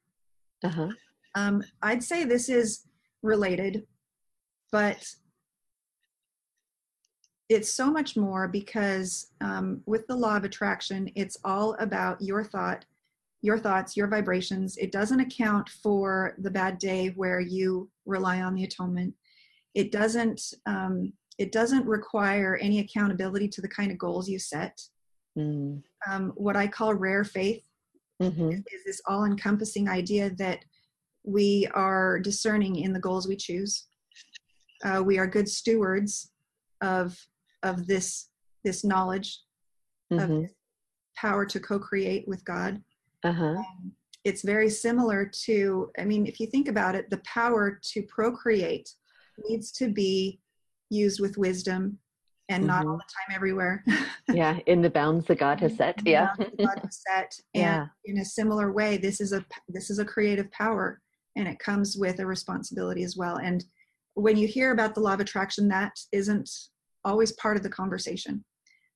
I'd say this is related, but it's so much more because with the law of attraction, it's all about your thoughts, your vibrations. It doesn't account for the bad day where you rely on the atonement. It doesn't require any accountability to the kind of goals you set. What I call rare faith is this all-encompassing idea that we are discerning in the goals we choose. We are good stewards of this knowledge, of this power to co-create with God. It's very similar to, I mean, if you think about it, the power to procreate needs to be used with wisdom and not all the time everywhere. Yeah, in the bounds that God has set. Yeah. God has set. And in a similar way, this is a creative power, and it comes with a responsibility as well. And when you hear about the law of attraction, that isn't always part of the conversation.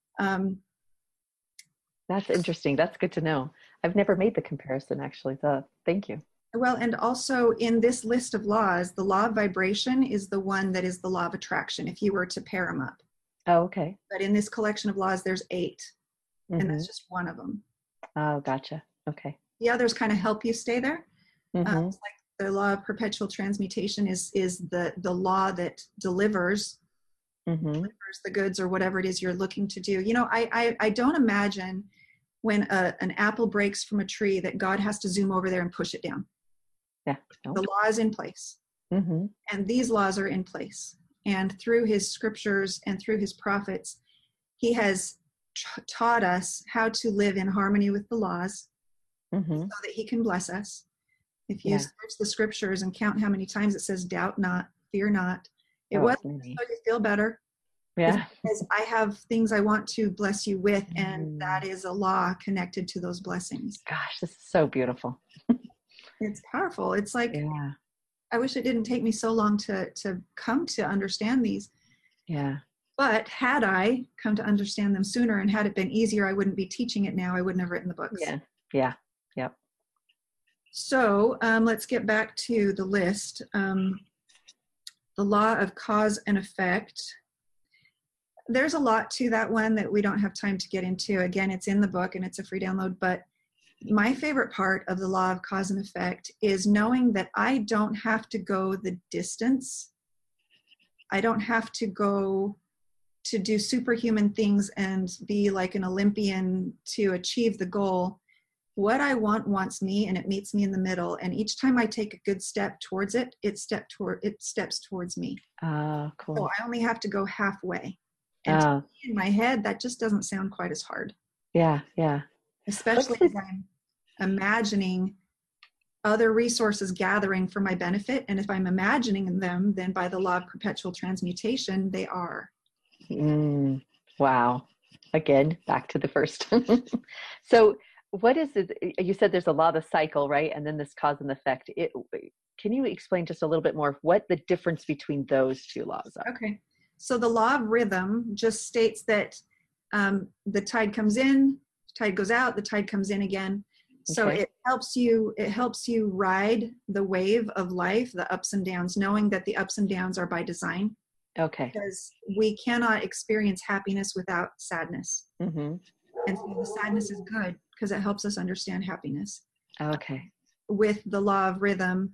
That's interesting. That's good to know. I've never made the comparison, actually. So thank you. Well, and also in this list of laws, the law of vibration is the one that is the law of attraction, if you were to pair them up. Oh, okay. But in this collection of laws, there's 8, and that's just one of them. Oh, gotcha. Okay. The others kind of help you stay there. It's like the law of perpetual transmutation is the law that delivers the goods or whatever it is you're looking to do. You know, I don't imagine when an apple breaks from a tree that God has to zoom over there and push it down. Yeah. No. The law is in place. And these laws are in place. And through his scriptures and through his prophets, he has taught us how to live in harmony with the laws so that he can bless us. If you search the scriptures and count how many times it says, doubt not, fear not, it wasn't so you feel better. Yeah. Because I have things I want to bless you with, and that is a law connected to those blessings. Gosh, this is so beautiful. It's powerful. It's like, I wish it didn't take me so long to come to understand these. Yeah. But had I come to understand them sooner, and had it been easier, I wouldn't be teaching it now. I wouldn't have written the books. Yeah. Yeah. Yep. So let's get back to the list. The law of cause and effect. There's a lot to that one that we don't have time to get into. Again, it's in the book and it's a free download, but my favorite part of the law of cause and effect is knowing that I don't have to go the distance. I don't have to go to do superhuman things and be like an Olympian to achieve the goal. What I want wants me, and it meets me in the middle. And each time I take a good step towards it, it steps towards me. Cool. So I only have to go halfway. And to me, in my head, that just doesn't sound quite as hard. Yeah. Yeah. Especially as I'm imagining other resources gathering for my benefit. And if I'm imagining them, then by the law of perpetual transmutation, they are. Wow. Again, back to the first. So what is it? You said there's a law of the cycle, right? And then this cause and effect. Can you explain just a little bit more what the difference between those two laws are? Okay. So the law of rhythm just states that the tide comes in, tide goes out, the tide comes in again. So it helps you ride the wave of life, the ups and downs, knowing that the ups and downs are by design. Okay. Because we cannot experience happiness without sadness. And so the sadness is good because it helps us understand happiness. Okay. With the law of rhythm,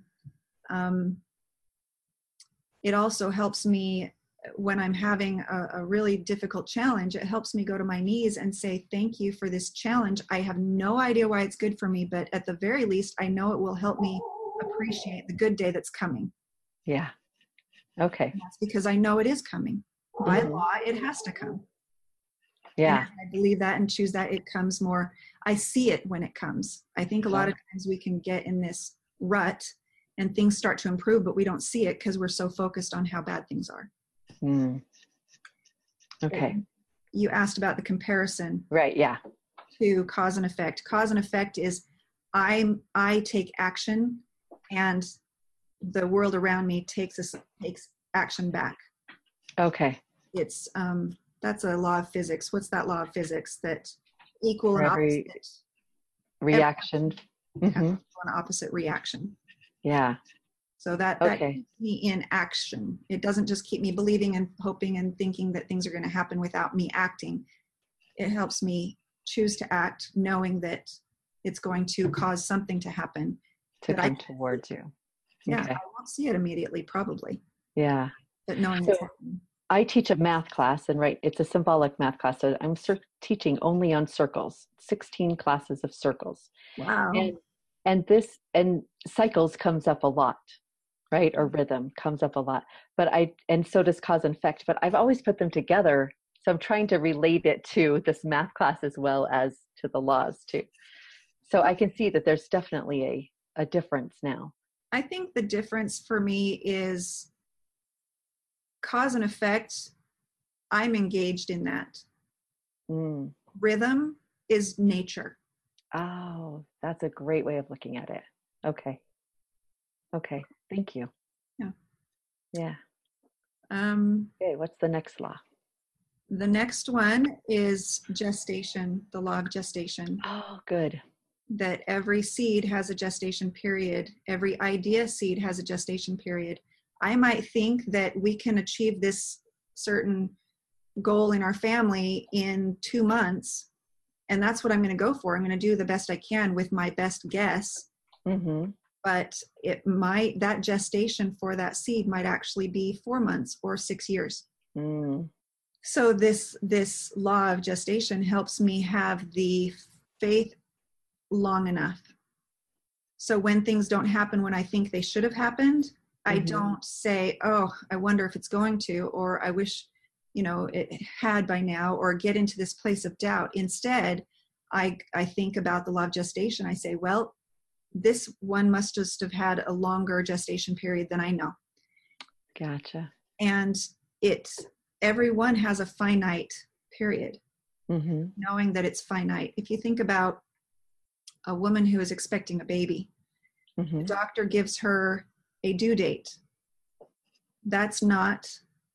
it also helps me when I'm having a really difficult challenge. It helps me go to my knees and say, thank you for this challenge. I have no idea why it's good for me, but at the very least, I know it will help me appreciate the good day that's coming. Yeah. Okay. And that's because I know it is coming. By law, it has to come. Yeah. And I believe that and choose that. It comes more. I see it when it comes. I think a lot of times we can get in this rut and things start to improve, but we don't see it because we're so focused on how bad things are. Okay. You asked about the comparison. Right. Yeah. To cause and effect. Cause and effect is I take action and the world around me takes action back. Okay. It's that's a law of physics. What's that law of physics? That equal and opposite reaction. An opposite reaction. Yeah. So that Okay. keeps me in action. It doesn't just keep me believing and hoping and thinking that things are going to happen without me acting. It helps me choose to act knowing that it's going to cause something to happen. To That I, come towards you. yeah, Okay. I won't see it immediately probably, Yeah. but knowing it's So happening. I teach a math class, and right, it's a symbolic math class. So I'm teaching only on circles, 16 classes of circles. Wow. And cycles comes up a lot, right? Or rhythm comes up a lot. And so does cause and effect, but I've always put them together. So I'm trying to relate it to this math class as well as to the laws too. So I can see that there's definitely a difference now. I think the difference for me is cause and effect. I'm engaged in that. Mm. Rhythm is nature. Oh, that's a great way of looking at it. Okay. Okay. Thank you. Yeah. Yeah. Um, Okay. What's the next law? the next one is gestation, the law of gestation, Oh, good. that every seed has a gestation period. Every idea seed has a gestation period. I might think that we can achieve this certain goal in our family in 2 months, and that's what I'm going to go for. I'm going to do the best I can with my best guess. Mm-hmm. But that gestation for that seed might actually be 4 months or 6 years. Mm. So this law of gestation helps me have the faith long enough. So when things don't happen when I think they should have happened, I don't say, oh, I wonder if it's going to, or I wish, it had by now, or get into this place of doubt. Instead, I think about the law of gestation. I say, well, this one must just have had a longer gestation period than I know. Gotcha. And everyone has a finite period, Mm-hmm. knowing that it's finite. If you think about a woman who is expecting a baby, Mm-hmm. the doctor gives her a due date. That's not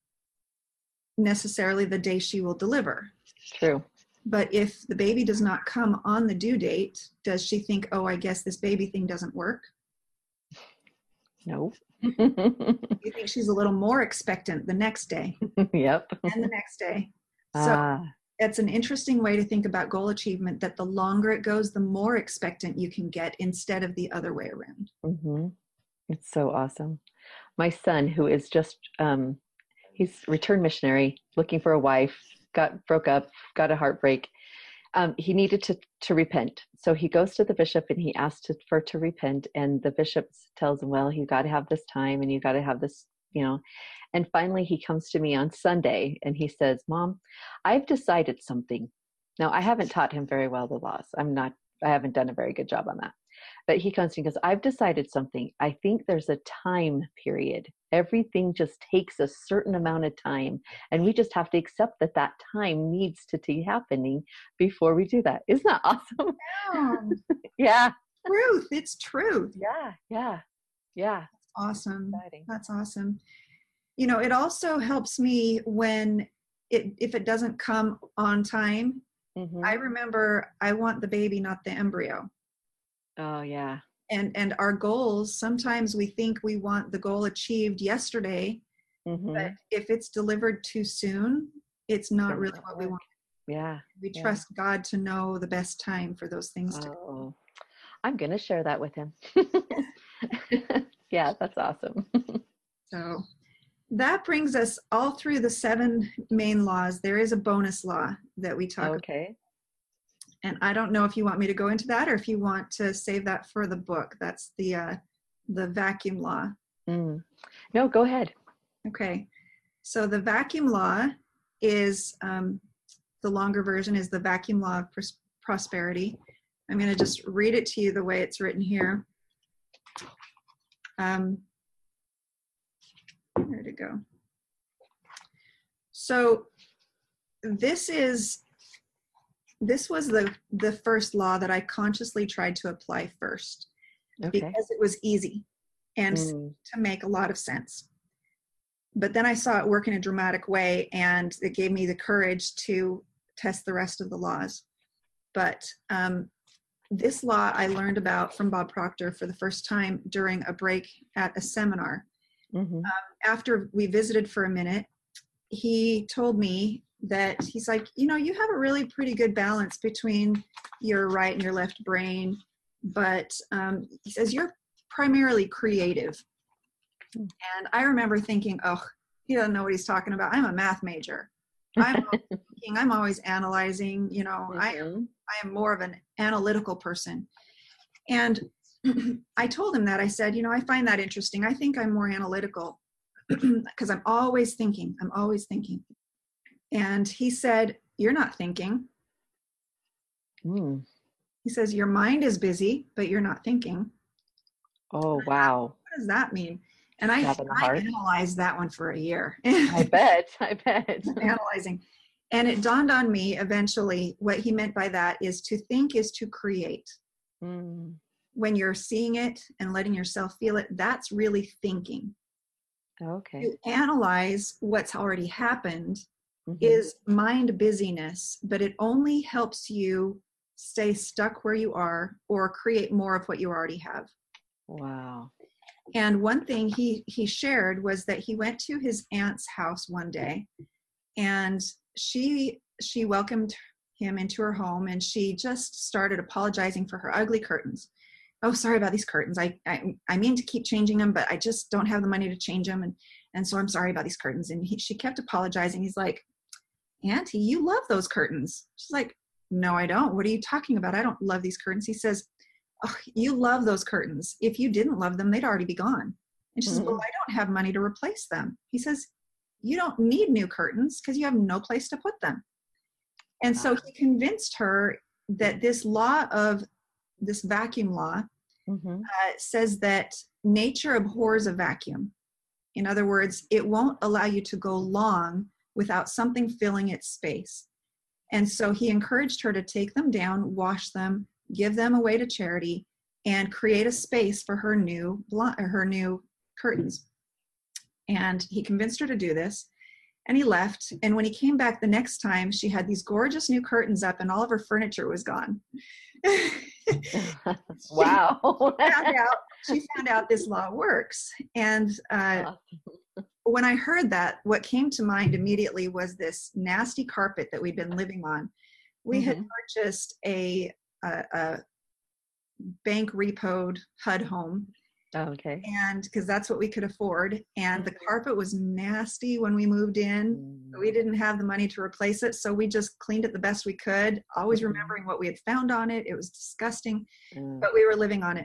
necessarily the day she will deliver. True. But if the baby does not come on the due date, does she think, oh, I guess this baby thing doesn't work? No. You think she's a little more expectant the next day Yep. and the next day. So it's an interesting way to think about goal achievement, that the longer it goes, the more expectant you can get instead of the other way around. Mm-hmm. It's so awesome. My son, who is just, he's a returned missionary, looking for a wife, broke up, got a heartbreak. He needed to repent. So he goes to the bishop and he asks to repent. And the bishop tells him, well, you got to have this time and you got to have this, And finally he comes to me on Sunday and he says, Mom, I've decided something. Now, I haven't taught him very well the laws. I haven't done a very good job on that. But he comes to me and goes, I've decided something. I think there's a time period. Everything just takes a certain amount of time. And we just have to accept that time needs to be happening before we do that. Isn't that awesome? Yeah. Truth. It's truth. Yeah. Awesome. Exciting. That's awesome. It also helps me when if it doesn't come on time. Mm-hmm. I remember I want the baby, not the embryo. Oh, yeah. And our goals, sometimes we think we want the goal achieved yesterday, but if it's delivered too soon, it's not really what we want. Yeah. We trust God to know the best time for those things to come. I'm going to share that with him. Yeah, that's awesome. So that brings us all through the 7 main laws. There is a bonus law that we talk about. Okay. And I don't know if you want me to go into that or if you want to save that for the book. That's the vacuum law. No, go ahead. Okay. So the vacuum law is, the longer version is the vacuum law of prosperity. I'm going to just read it to you the way it's written here. Where to go? So this was the first law that I consciously tried to apply first, because it was easy and to make a lot of sense. But then I saw it work in a dramatic way, and it gave me the courage to test the rest of the laws. But this law I learned about from Bob Proctor for the first time during a break at a seminar. Mm-hmm. After we visited for a minute, he told me that he's like, you know, you have a really pretty good balance between your right and your left brain, but he says you're primarily creative. And I remember thinking, oh, he doesn't know what he's talking about. I'm a math major. I'm always thinking, I'm always analyzing, you know, I am more of an analytical person. And I told him that. I said, you know, I find that interesting. I think I'm more analytical because I'm always thinking. I'm always thinking. And he said, you're not thinking. He says, your mind is busy, but you're not thinking. Oh, wow. What does that mean? And I analyzed that one for a year. I bet. Analyzing. And it dawned on me eventually what he meant by that is to think is to create. When you're seeing it and letting yourself feel it, that's really thinking. Okay. To analyze what's already happened is mind busyness, but it only helps you stay stuck where you are or create more of what you already have. Wow. And one thing he shared was that he went to his aunt's house one day, and she welcomed him into her home, and she just started apologizing for her ugly curtains. Oh, sorry about these curtains. I mean to keep changing them, but I just don't have the money to change them, and so I'm sorry about these curtains. And she kept apologizing. He's like, Auntie, you love those curtains. She's like, no, I don't. What are you talking about? I don't love these curtains. He says, oh, you love those curtains. If you didn't love them, they'd already be gone. And she says, well, I don't have money to replace them. He says, you don't need new curtains because you have no place to put them. And so he convinced her that this vacuum law says that nature abhors a vacuum. In other words, it won't allow you to go long without something filling its space. And so he encouraged her to take them down, wash them, give them away to charity, and create a space for her new curtains. And he convinced her to do this, and he left. And when he came back the next time, she had these gorgeous new curtains up and all of her furniture was gone. Wow. She found out this law works. And when I heard that, what came to mind immediately was this nasty carpet that we'd been living on. We had purchased a bank repoed HUD home. Okay. And because that's what we could afford. And the carpet was nasty when we moved in. We didn't have the money to replace it. So we just cleaned it the best we could, always remembering what we had found on it. It was disgusting, but we were living on it.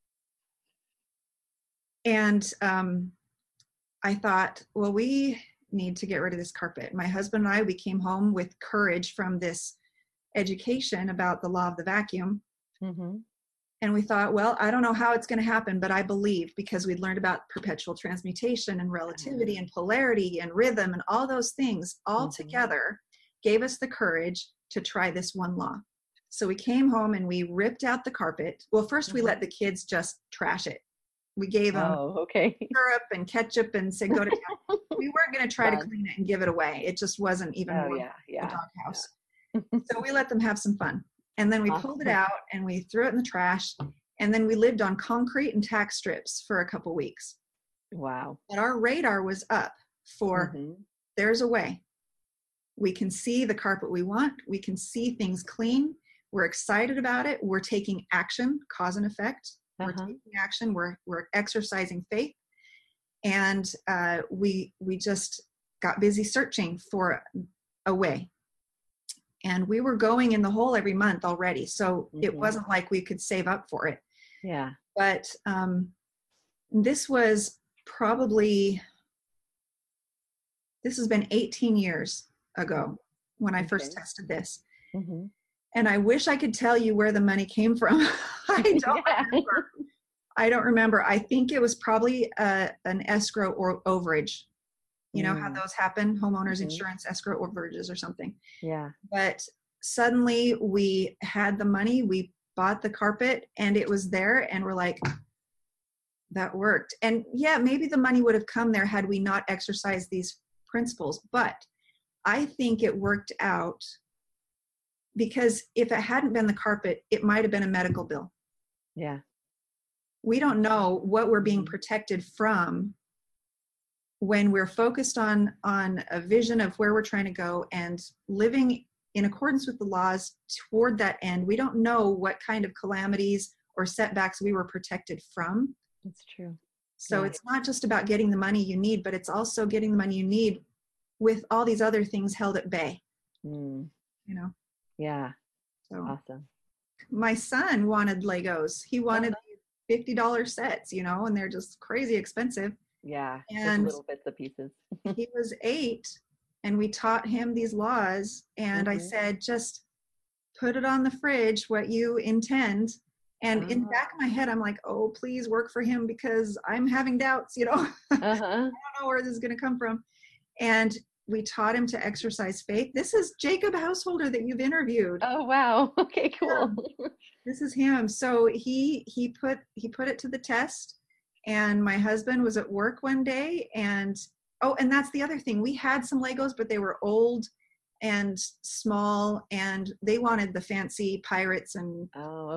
And I thought, well, we need to get rid of this carpet. My husband and I, we came home with courage from this education about the law of the vacuum. And we thought, well, I don't know how it's going to happen, but I believe, because we'd learned about perpetual transmutation and relativity and polarity and rhythm and all those things all together gave us the courage to try this one law. So we came home and we ripped out the carpet. Well, first we let the kids just trash it. We gave them syrup and ketchup and said, go to town. We weren't going to try to clean it and give it away. It just wasn't even a doghouse. So we let them have some fun. And then we pulled it out and we threw it in the trash. And then we lived on concrete and tack strips for a couple weeks. Wow. But our radar was up for there's a way. We can see the carpet we want. We can see things clean. We're excited about it. We're taking action, cause and effect. We're taking action. We're exercising faith. And we just got busy searching for a way. And we were going in the hole every month already. So it wasn't like we could save up for it. Yeah. But this was probably, this has been 18 years ago when I first tested this. And I wish I could tell you where the money came from. I don't remember. I don't remember. I think it was probably an escrow or overage. You know how those happen, homeowners insurance, escrow overages or something. Yeah. But suddenly we had the money, we bought the carpet, and it was there, and we're like, that worked. And yeah, maybe the money would have come there had we not exercised these principles, but I think it worked out because if it hadn't been the carpet, it might have been a medical bill. Yeah. We don't know what we're being protected from when we're focused on a vision of where we're trying to go and living in accordance with the laws toward that end. We don't know what kind of calamities or setbacks we were protected from. That's true. So it's not just about getting the money you need, but it's also getting the money you need with all these other things held at bay. You know? Yeah. So Awesome. my son wanted Legos. He wanted $50 sets, you know, and they're just crazy expensive. Yeah. And little bits of pieces. he was 8 and we taught him these laws. And I said, just put it on the fridge, what you intend. And in the back of my head, I'm like, oh, please work for him because I'm having doubts, you know. I don't know where this is going to come from. And we taught him to exercise faith. This is Jacob Householder that you've interviewed. Oh, wow. Okay, cool. Yeah, this is him. So he put it to the test. And my husband was at work one day and that's the other thing. We had some Legos, but they were old and small and they wanted the fancy pirates and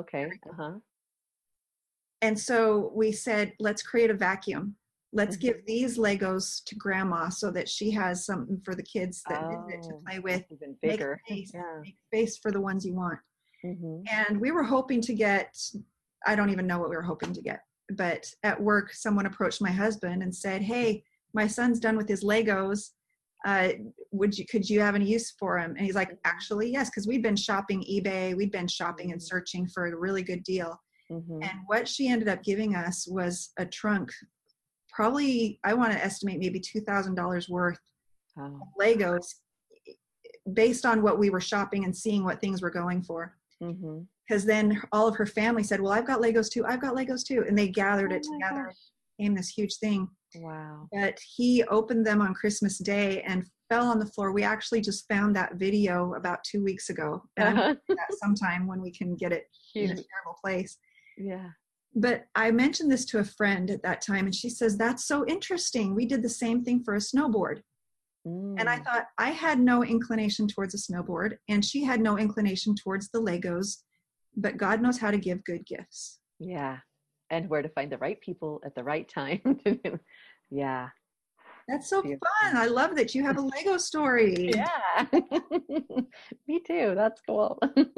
and so we said, let's create a vacuum. Let's give these Legos to grandma so that she has something for the kids that visit to play with. Even bigger. Make space for the ones you want. And we were hoping to get, I don't even know what we were hoping to get, but at work, someone approached my husband and said, hey, my son's done with his Legos. Could you have any use for him? And he's like, actually, yes, because we'd been shopping eBay. We'd been shopping and searching for a really good deal. And what she ended up giving us was a trunk, probably, I want to estimate maybe $2,000 worth of Legos based on what we were shopping and seeing what things were going for. Because then all of her family said, well, I've got Legos too. I've got Legos too. And they gathered it together. Gosh. Became this huge thing. Wow. But he opened them on Christmas Day and fell on the floor. We actually just found that video about 2 weeks ago. And I'm going to do that sometime when we can get it in a terrible place. Yeah. But I mentioned this to a friend at that time and she says, that's so interesting. We did the same thing for a snowboard. And I thought, I had no inclination towards a snowboard and she had no inclination towards the Legos, but God knows how to give good gifts. Yeah. And where to find the right people at the right time. Yeah. That's so fun. I love that you have a Lego story. Yeah. Me too. That's cool.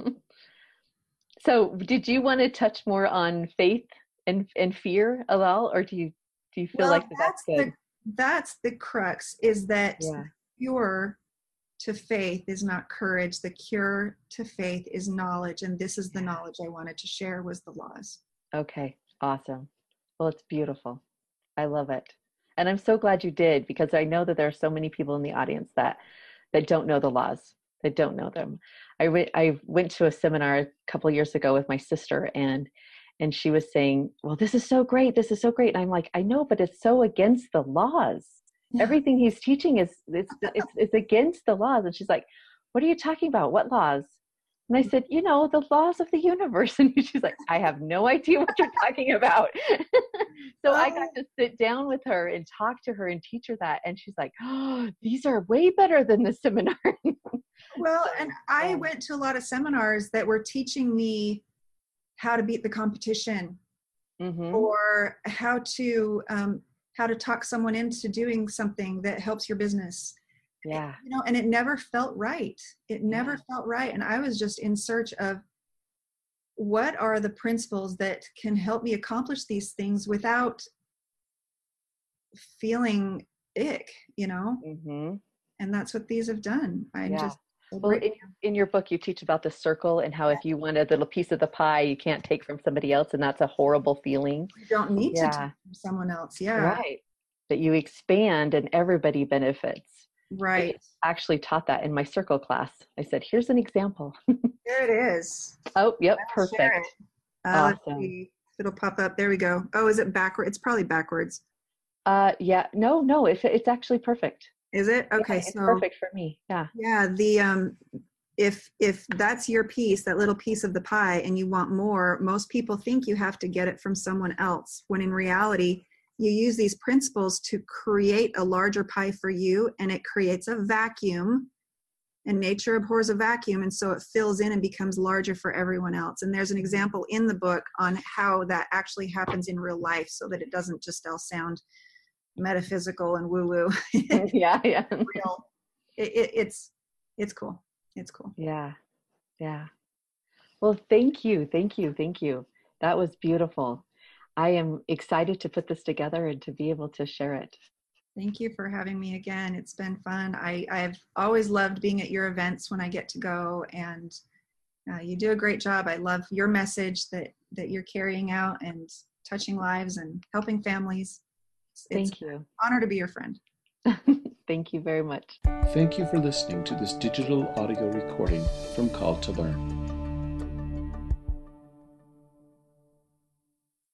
So did you want to touch more on faith and fear at all? Or do you feel like that's good? That's the crux, is that the cure to faith is not courage. The cure to faith is knowledge. And this is the knowledge I wanted to share, was the laws. Okay. Awesome. Well, it's beautiful. I love it. And I'm so glad you did, because I know that there are so many people in the audience that don't know the laws, that don't know them. I went to a seminar a couple of years ago with my sister, and she was saying, well, this is so great. This is so great. And I'm like, I know, but it's so against the laws. Yeah. Everything he's teaching is against the laws. And she's like, what are you talking about? What laws? And I said, the laws of the universe. And she's like, I have no idea what you're talking about. So I got to sit down with her and talk to her and teach her that. And she's like, oh, these are way better than the seminar. Well, and I went to a lot of seminars that were teaching me how to beat the competition, or how to talk someone into doing something that helps your business. Yeah. And it never felt right. It never felt right. And I was just in search of what are the principles that can help me accomplish these things without feeling ick, And that's what these have done. Well, in your book, you teach about the circle and how if you want a little piece of the pie, you can't take from somebody else. And that's a horrible feeling. You don't need to take from someone else. Yeah. Right. That you expand and everybody benefits. Right. I actually taught that in my circle class. I said, here's an example. There it is. Oh, yep. Perfect. Let's see if it'll pop up. There we go. Oh, is it backward? It's probably backwards. Yeah. No, it's actually perfect. Is it? Okay. Yeah, it's perfect for me. Yeah. Yeah. The, if that's your piece, that little piece of the pie, and you want more, most people think you have to get it from someone else, when in reality, you use these principles to create a larger pie for you, and it creates a vacuum and nature abhors a vacuum, and so it fills in and becomes larger for everyone else. And there's an example in the book on how that actually happens in real life, so that it doesn't just all sound metaphysical and woo-woo. Yeah, yeah. Real. It's cool. It's cool. Yeah, yeah. Well, thank you, thank you, thank you. That was beautiful. I am excited to put this together and to be able to share it. Thank you for having me again. It's been fun. I've always loved being at your events when I get to go, and you do a great job. I love your message that you're carrying out and touching lives and helping families. Thank you. An honor to be your friend. Thank you very much. Thank you for listening to this digital audio recording from Called to Learn.